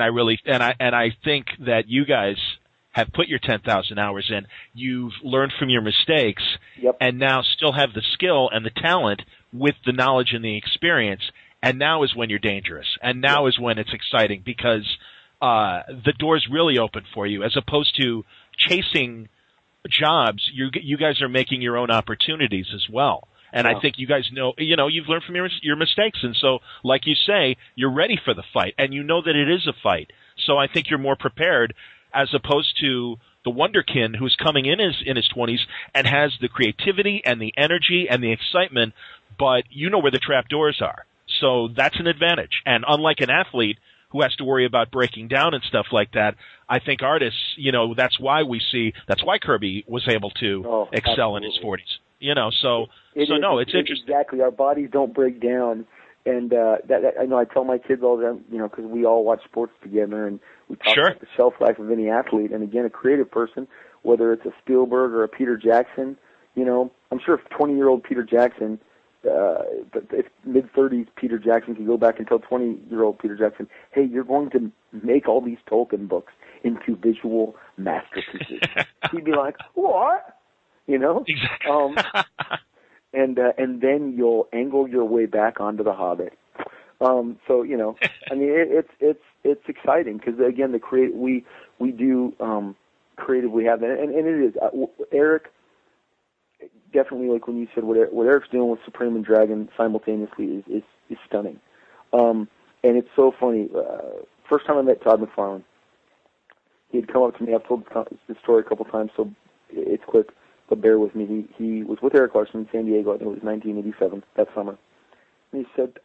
I think that you guys have put your 10,000 hours in, you've learned from your mistakes, and now still have the skill and the talent with the knowledge and the experience, and now is when you're dangerous, and now is when it's exciting, because the door's really open for you, as opposed to chasing jobs. You guys are making your own opportunities as well. And I think you guys know, you've learned from your mistakes, and so, like you say, you're ready for the fight, and you know that it is a fight. So I think you're more prepared, as opposed to the wonderkin who's coming in his 20s and has the creativity and the energy and the excitement, but you know where the trap doors are. So that's an advantage. And unlike an athlete who has to worry about breaking down and stuff like that, I think artists, that's why Kirby was able to excel in his 40s. So it's interesting.
Exactly. Our bodies don't break down. And that I know I tell my kids all the time, because we all watch sports together, and we talk about the shelf life of any athlete. And again, a creative person, whether it's a Spielberg or a Peter Jackson, I'm sure if 20-year-old Peter Jackson, if mid-30s Peter Jackson could go back and tell 20-year-old Peter Jackson, hey, you're going to make all these Tolkien books into visual masterpieces. He'd be like, what?
Exactly.
And then you'll angle your way back onto The Hobbit. It's exciting because again, we do creatively have that, and it is Eric. Definitely, like when you said what Eric's doing with Supreme and Dragon simultaneously is stunning, and it's so funny. First time I met Todd McFarlane, he had come up to me. I've told this story a couple times, so it's quick. But bear with me. He was with Eric Larson in San Diego. I think it was 1987, that summer. And he said,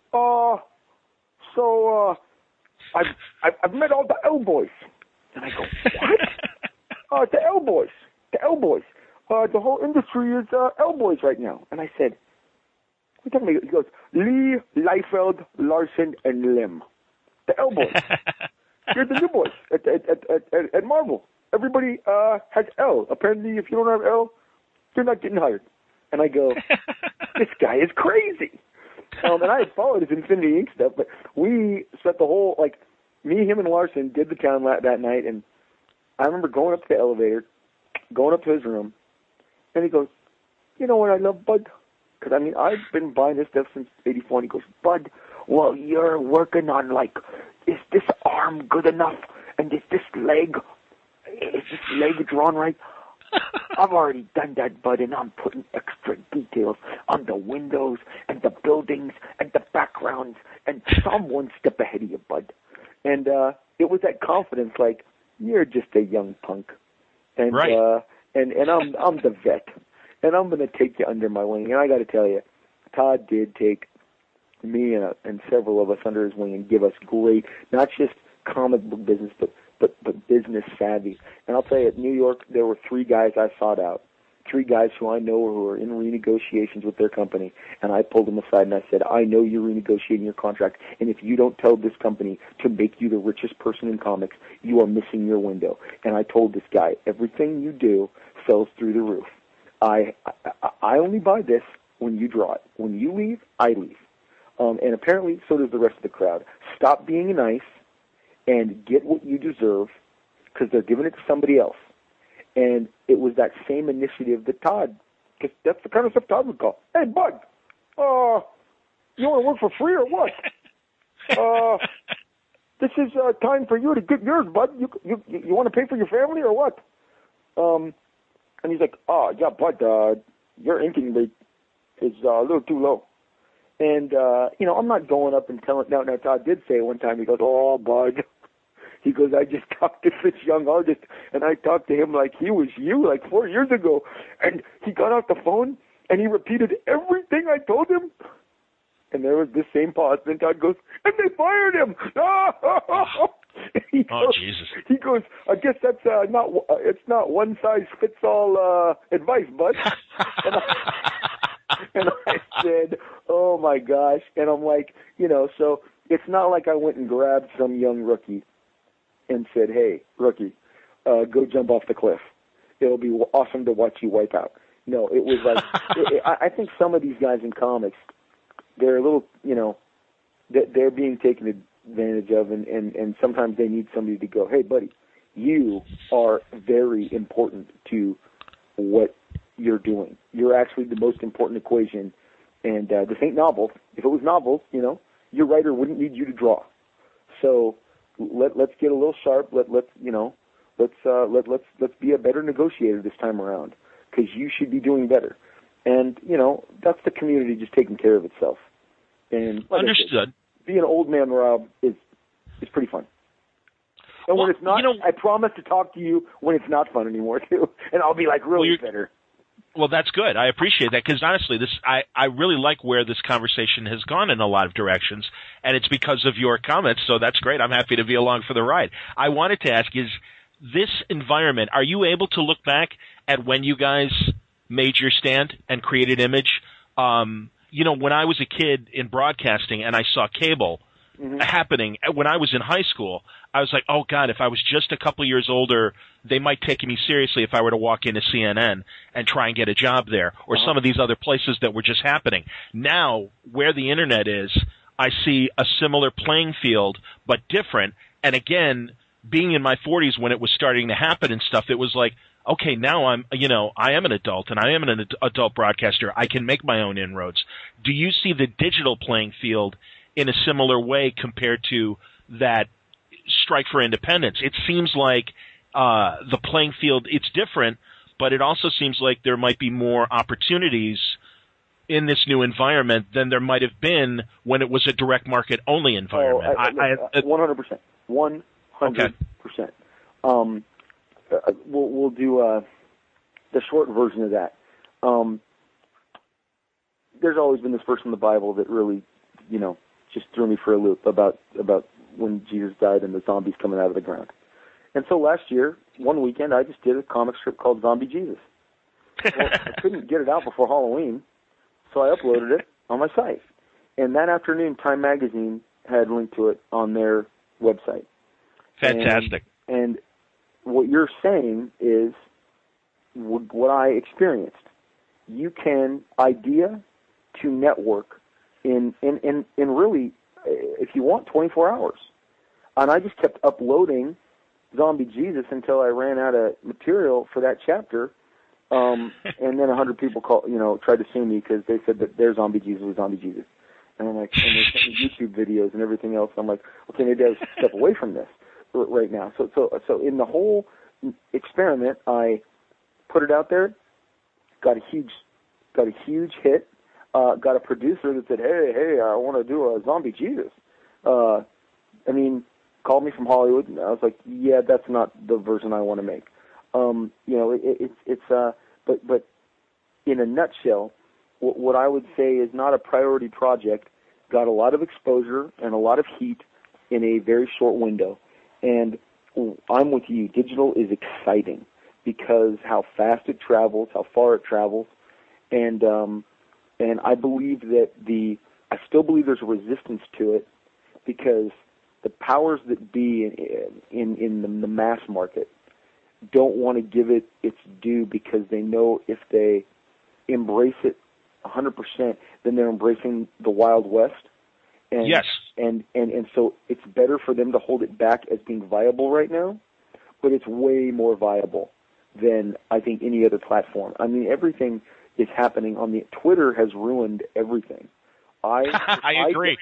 I've met all the L-boys. And I go, what? The L-boys. The L-boys. The whole industry is L-boys right now. And I said, what are you talking about? He goes, Lee, Liefeld, Larson, and Lim. The L-boys. You're the new boys at Marvel. Everybody has L. Apparently, if you don't have L, you're not getting hired. And I go, this guy is crazy. And I had followed his Infinity Inc. stuff, but we spent the whole, me, him, and Larson did the town that night, and I remember going up to the elevator, going up to his room, and he goes, you know what I love, Bud? Because, I've been buying this stuff since 84, and he goes, Bud, well, you're working on, is this arm good enough? And is this leg drawn right? I've already done that, Bud, and I'm putting extra details on the windows and the buildings and the backgrounds, and so I'm one step ahead of you, Bud. And it was that confidence, you're just a young punk, and
right.
and I'm the vet, and I'm going to take you under my wing. And I got to tell you, Todd did take me and several of us under his wing and give us great, not just comic book business, but business savvy. And I'll tell you, at New York, there were 3 guys I sought out. 3 guys who I know who are in renegotiations with their company, and I pulled them aside and I said, I know you're renegotiating your contract, and if you don't tell this company to make you the richest person in comics, you are missing your window. And I told this guy, everything you do sells through the roof. I only buy this when you draw it. When you leave, I leave. And apparently, so does the rest of the crowd. Stop being nice and get what you deserve, because they're giving it to somebody else. And it was that same initiative that Todd, because that's the kind of stuff Todd would call, hey, bud, you want to work for free or what? This is time for you to get yours, bud. You want to pay for your family or what? And he's like, yeah, bud, your inking rate is a little too low. And, I'm not going up and telling, now Todd did say one time, he goes, oh, bud. He goes, I just talked to this young artist, and I talked to him like he was you, like 4 years ago. And he got off the phone, and he repeated everything I told him. And there was this same pause. Then Todd goes, and they fired him.
Jesus.
He goes, I guess that's it's not one size fits all advice, bud. And I said, oh my gosh. And I'm like, so it's not like I went and grabbed some young rookie and said, hey, rookie, go jump off the cliff. It'll be awesome to watch you wipe out. No, it was like, I think some of these guys in comics, they're a little, they're being taken advantage of, and sometimes they need somebody to go, hey, buddy, you are very important to what you're doing. You're actually the most important equation, and this ain't novels. If it was novels, your writer wouldn't need you to draw. So let's get a little sharp. Let's be a better negotiator this time around, because you should be doing better. And that's the community just taking care of itself. And like
understood.
Being old man Rob is pretty fun. And when it's not, I promise to talk to you when it's not fun anymore too, and I'll be like really bitter.
Well, that's good. I appreciate that, because honestly, I really like where this conversation has gone in a lot of directions, and it's because of your comments, so that's great. I'm happy to be along for the ride. I wanted to ask, is this environment, are you able to look back at when you guys made your stand and created Image? When I was a kid in broadcasting and I saw cable happening, when I was in high school, I was like, oh, God, if I was just a couple years older, they might take me seriously if I were to walk into CNN and try and get a job there, or some of these other places that were just happening. Now, where the Internet is, I see a similar playing field, but different. And again, being in my 40s when it was starting to happen and stuff, it was like, okay, now I am an adult, and I am an adult broadcaster. I can make my own inroads. Do you see the digital playing field in a similar way compared to that strike for independence? It seems like the playing field, it's different, but it also seems like there might be more opportunities in this new environment than there might have been when it was a direct market only environment.
100%. 100%. Okay. We'll do the short version of that. There's always been this verse in the Bible that really, just threw me for a loop about when Jesus died and the zombies coming out of the ground. And so last year, one weekend, I just did a comic strip called Zombie Jesus. Well, I couldn't get it out before Halloween, so I uploaded it on my site. And that afternoon, Time Magazine had linked to it on their website.
Fantastic.
And what you're saying is what I experienced. You can idea to network in really, if you want, 24 hours. And I just kept uploading Zombie Jesus until I ran out of material for that chapter. And then 100 people tried to sue me because they said that their Zombie Jesus was Zombie Jesus. And I'm like, and they sent me YouTube videos and everything else. I'm like, okay, maybe I should step away from this right now. So in the whole experiment, I put it out there, got a huge hit, got a producer that said, hey, I want to do a Zombie Jesus. Called me from Hollywood, and I was like, yeah, that's not the version I want to make. But in a nutshell, what I would say is not a priority project, got a lot of exposure and a lot of heat in a very short window. And I'm with you. Digital is exciting. because how fast it travels, how far it travels, and I believe that I still believe there's a resistance to it because the powers that be in the mass market don't want to give it its due because they know if they embrace it 100%, then they're embracing the Wild West. And,
yes.
And so it's better for them to hold it back as being viable right now, but it's way more viable than I think any other platform. I mean, everything is happening on Twitter has ruined everything. I
agree.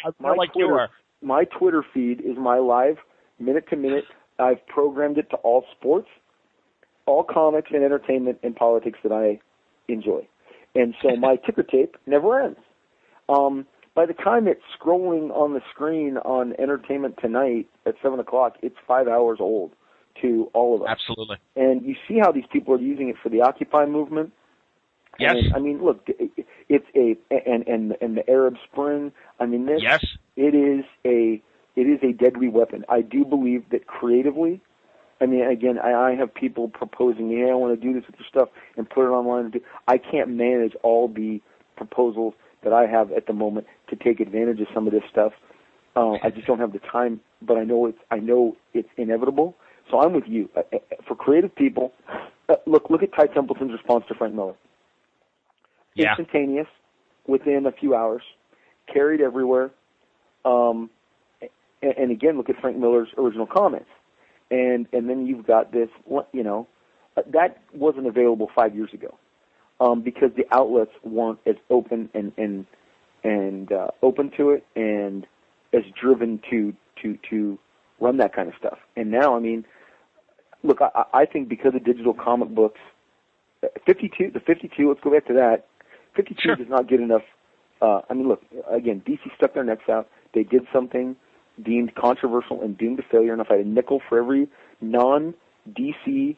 My Twitter feed is my live, minute to minute. I've programmed it to all sports, all comics and entertainment and politics that I enjoy. And so my ticker tape never ends. By the time it's scrolling on the screen on Entertainment Tonight at 7 o'clock, it's 5 hours old to all of us.
Absolutely.
And you see how these people are using it for the Occupy movement.
Yes.
And, I mean, look, it's and the Arab Spring. I mean, this.
Yes.
It is a deadly weapon. I do believe that creatively. I mean, again, I have people proposing, I want to do this with your stuff and put it online. I can't manage all the proposals that I have at the moment to take advantage of some of this stuff. I just don't have the time, but I know it's inevitable. So I'm with you. For creative people, look at Ty Templeton's response to Frank Miller.
Yeah.
Instantaneous, within a few hours, carried everywhere. And again, look at Frank Miller's original comments. And then you've got this, that wasn't available 5 years ago because the outlets weren't as open and open to it and as driven to run that kind of stuff. And now, I mean, look, I think because of digital comic books, the 52, let's go back to that. 52
sure.
does not get enough. I mean, look, again, DC stuck their necks out. They did something deemed controversial and doomed to failure, and if I had a nickel for every non-DC,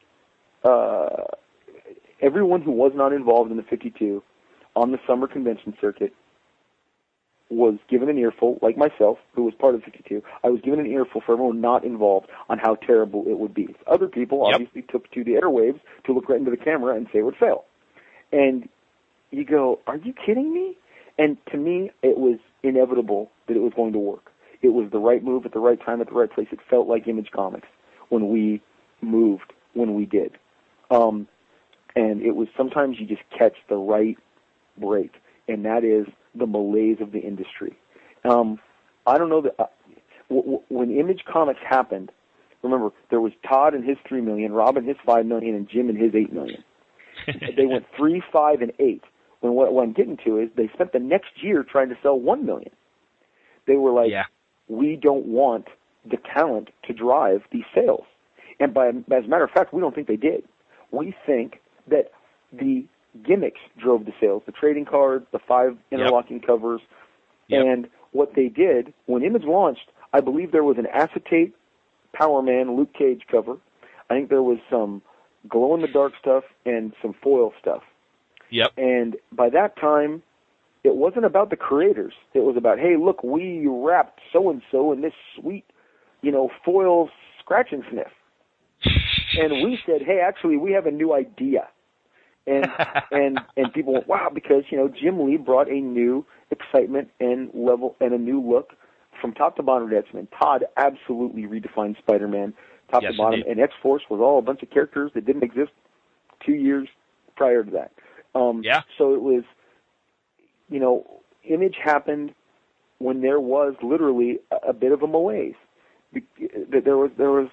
everyone who was not involved in the 52 on the summer convention circuit was given an earful, like myself, who was part of the 52, I was given an earful for everyone not involved on how terrible it would be. Other people obviously took to the airwaves to look right into the camera and say it would fail. And you go, are you kidding me? And to me, it was inevitable that it was going to work. It was the right move at the right time at the right place. It felt like Image Comics when we moved, when we did. And it was sometimes you just catch the right break, and that is the malaise of the industry. I don't know that when Image Comics happened, remember, there was Todd and his $3 million, Rob and his $5 million, and Jim and his $8 million. They went 3, 5, and 8. When what I'm getting to is they spent the next year trying to sell $1 million. They were like, we don't want the talent to drive these sales. And as a matter of fact, we don't think they did. We think that the gimmicks drove the sales, the trading cards, the 5 interlocking covers. And what they did, when Image launched, I believe there was an acetate Power Man Luke Cage cover. I think there was some glow-in-the-dark stuff and some foil stuff. And by that time, it wasn't about the creators. It was about, hey, look, we wrapped so-and-so in this sweet, foil scratch and sniff. And we said, hey, actually, we have a new idea. And people went, wow, because, Jim Lee brought a new excitement and level and a new look from top to bottom to X-Men. Todd absolutely redefined Spider-Man top to bottom, and X-Force was all a bunch of characters that didn't exist 2 years prior to that. So it was, Image happened when there was literally a bit of a malaise. There was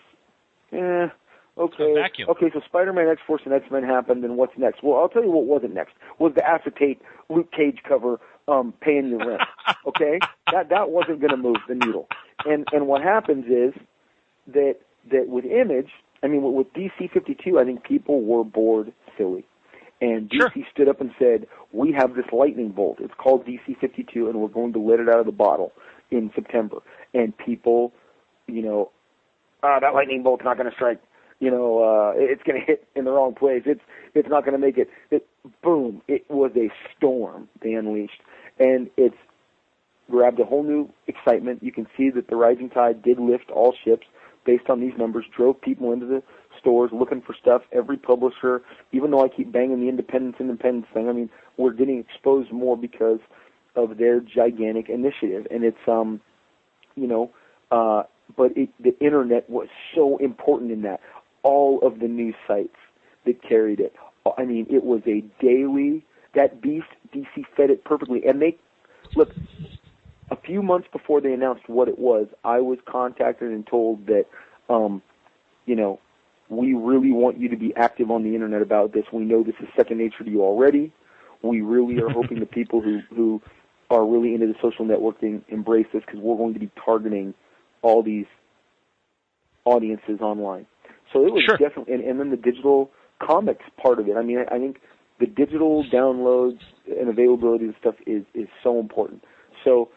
okay, so Spider-Man, X-Force, and X-Men happened, and what's next? Well, I'll tell you what wasn't next. Was the acetate Luke Cage cover paying your rent, okay? That wasn't going to move the needle. And what happens is that with Image, with DC 52, I think people were bored silly. And DC stood up and said, we have this lightning bolt. It's called DC 52, and we're going to let it out of the bottle in September. And people, that lightning bolt's not going to strike. It's going to hit in the wrong place. It's not going to make it. Boom. It was a storm they unleashed. And it's grabbed a whole new excitement. You can see that the rising tide did lift all ships based on these numbers, drove people into the stores looking for stuff. Every publisher, even though I keep banging the independence thing, I mean, we're getting exposed more because of their gigantic initiative. And it's, but the internet was so important in that. All of the news sites that carried it. I mean, it was a daily, that beast, DC fed it perfectly. And look, a few months before they announced what it was, I was contacted and told that, we really want you to be active on the internet about this. We know this is second nature to you already. We really are hoping the people who are really into the social networking embrace this, because we're going to be targeting all these audiences online. So it was definitely, and then the digital comics part of it. I mean, I think the digital downloads and availability of stuff is so important. So,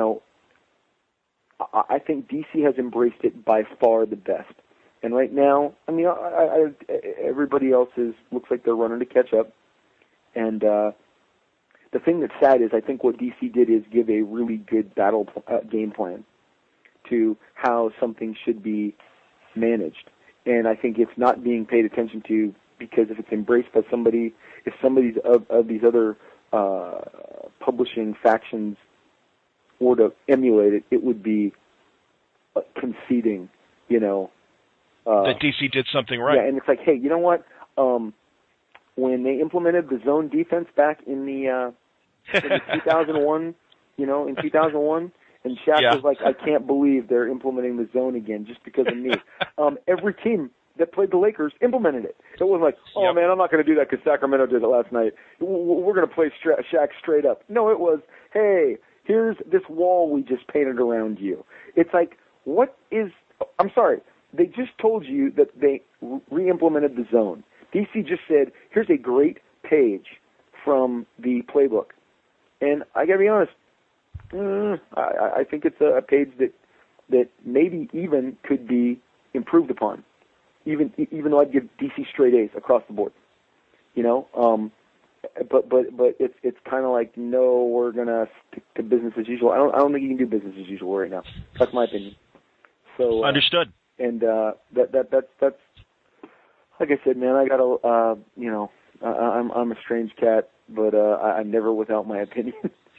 I think DC has embraced it by far the best. And right now, I mean, everybody else looks like they're running to catch up. And the thing that's sad is I think what DC did is give a really good game plan to how something should be managed. And I think it's not being paid attention to, because if it's embraced by somebody, if somebody's of these other publishing factions were to emulate it, it would be conceding,
that DC did something right.
Yeah, and it's like, hey, you know what? When they implemented the zone defense back in the 2001, in 2001, and Shaq was like, I can't believe they're implementing the zone again just because of me. Every team that played the Lakers implemented it. It wasn't like, man, I'm not going to do that because Sacramento did it last night. We're going to play Shaq straight up. No, it was, hey, here's this wall we just painted around you. It's like, I'm sorry, they just told you that they re-implemented the zone. DC just said, here's a great page from the playbook. And I got to be honest, I think it's a page that maybe even could be improved upon, even though I'd give DC straight A's across the board. But it's kind of like, no, we're gonna stick to business as usual. I don't think you can do business as usual right now. That's my opinion. So
understood.
And that's like I said, man. I got I'm a strange cat, but I'm never without my opinion.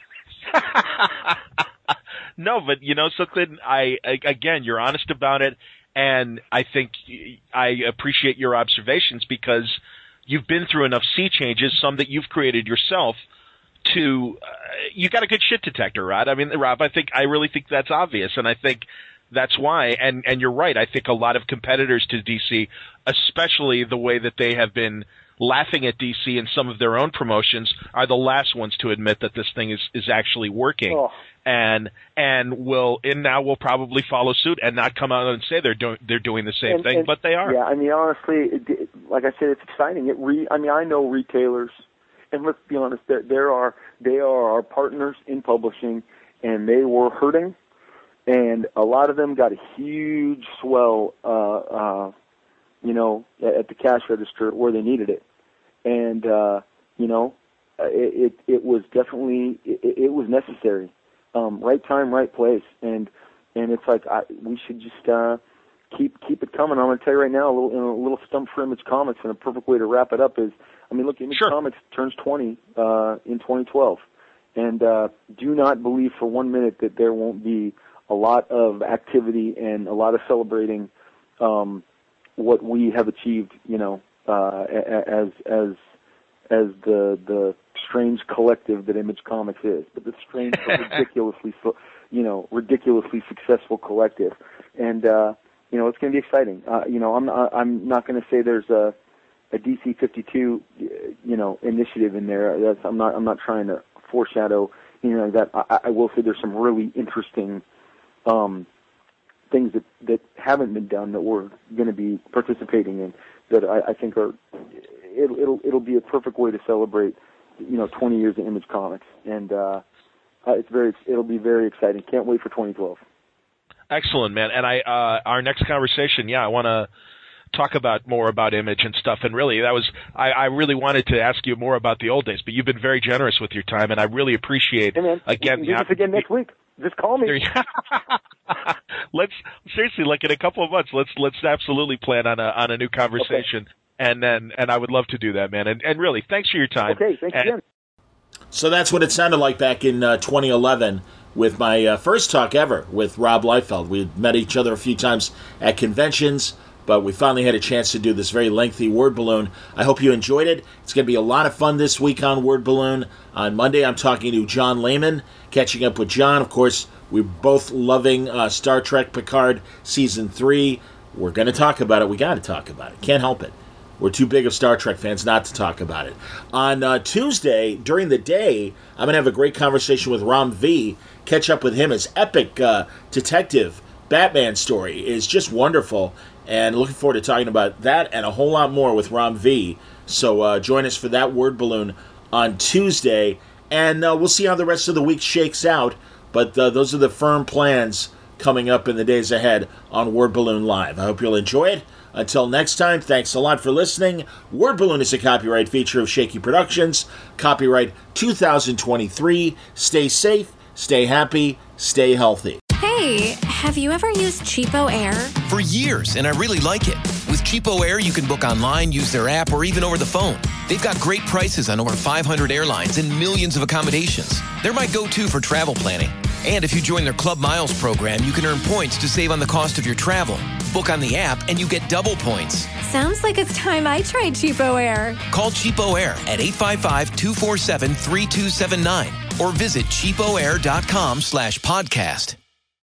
No, but something. Again, you're honest about it, and I think I appreciate your observations, because you've been through enough sea changes, some that you've created yourself, to you got a good shit detector, Rod. I mean, Rob, I really think that's obvious, and I think that's why. And you're right. I think a lot of competitors to DC, especially the way that they have been laughing at DC in some of their own promotions, are the last ones to admit that this thing is actually working.
Oh.
And now will probably follow suit and not come out and say they're doing the same thing, but they are.
Yeah, I mean, honestly, like I said, it's exciting. I know retailers, and let's be honest, they are our partners in publishing, and they were hurting, and a lot of them got a huge swell, at the cash register where they needed it, and it was definitely it was necessary. Right time, right place, and it's like we should just keep it coming. I'm going to tell you right now, a little stump for Image Comics, and a perfect way to wrap it up is, look, Image Comics turns 20 in 2012, and do not believe for 1 minute that there won't be a lot of activity and a lot of celebrating what we have achieved, as the strange collective that Image Comics is, but the strange, ridiculously successful collective, and it's going to be exciting. I'm not going to say there's a DC 52, initiative in there. I'm not trying to foreshadow, that. I will say there's some really interesting things that haven't been done that we're going to be participating in that I think are. It'll be a perfect way to celebrate, 20 years of Image Comics, and it'll be very exciting. Can't wait for 2012.
Excellent, man. And our next conversation, I want to talk more about Image and stuff. And really, I really wanted to ask you more about the old days, but you've been very generous with your time, and I really appreciate.
Hey man,
again.
We can do this again next week. Just call me.
let's seriously, like in a couple of months, let's absolutely plan on a new conversation. Okay. And I would love to do that, man. And really, thanks for your time.
Okay, thanks again.
So that's what it sounded like back in 2011 with my first talk ever with Rob Liefeld. We had met each other a few times at conventions, but we finally had a chance to do this very lengthy word balloon. I hope you enjoyed it. It's going to be a lot of fun this week on Word Balloon. On Monday, I'm talking to John Lehman, catching up with John. Of course, we're both loving Star Trek Picard Season 3. We're going to talk about it. We got to talk about it. Can't help it. We're too big of Star Trek fans not to talk about it. On Tuesday, during the day, I'm going to have a great conversation with Ram V. Catch up with him. His epic detective Batman story is just wonderful. And looking forward to talking about that and a whole lot more with Ram V. So join us for that word balloon on Tuesday. And we'll see how the rest of the week shakes out. But those are the firm plans coming up in the days ahead on Word Balloon Live. I hope you'll enjoy it. Until next time, thanks a lot for listening. Word Balloon is a copyright feature of Shaky Productions. Copyright 2023. Stay safe, stay happy, stay healthy.
Hey, have you ever used Cheapo Air?
For years, and I really like it. With Cheapo Air, you can book online, use their app, or even over the phone. They've got great prices on over 500 airlines and millions of accommodations. They're my go-to for travel planning. And if you join their Club Miles program, you can earn points to save on the cost of your travel. Book on the app and you get double points.
Sounds like it's time I tried Cheapo Air.
Call Cheapo Air at 855-247-3279 or visit cheapoair.com/podcast.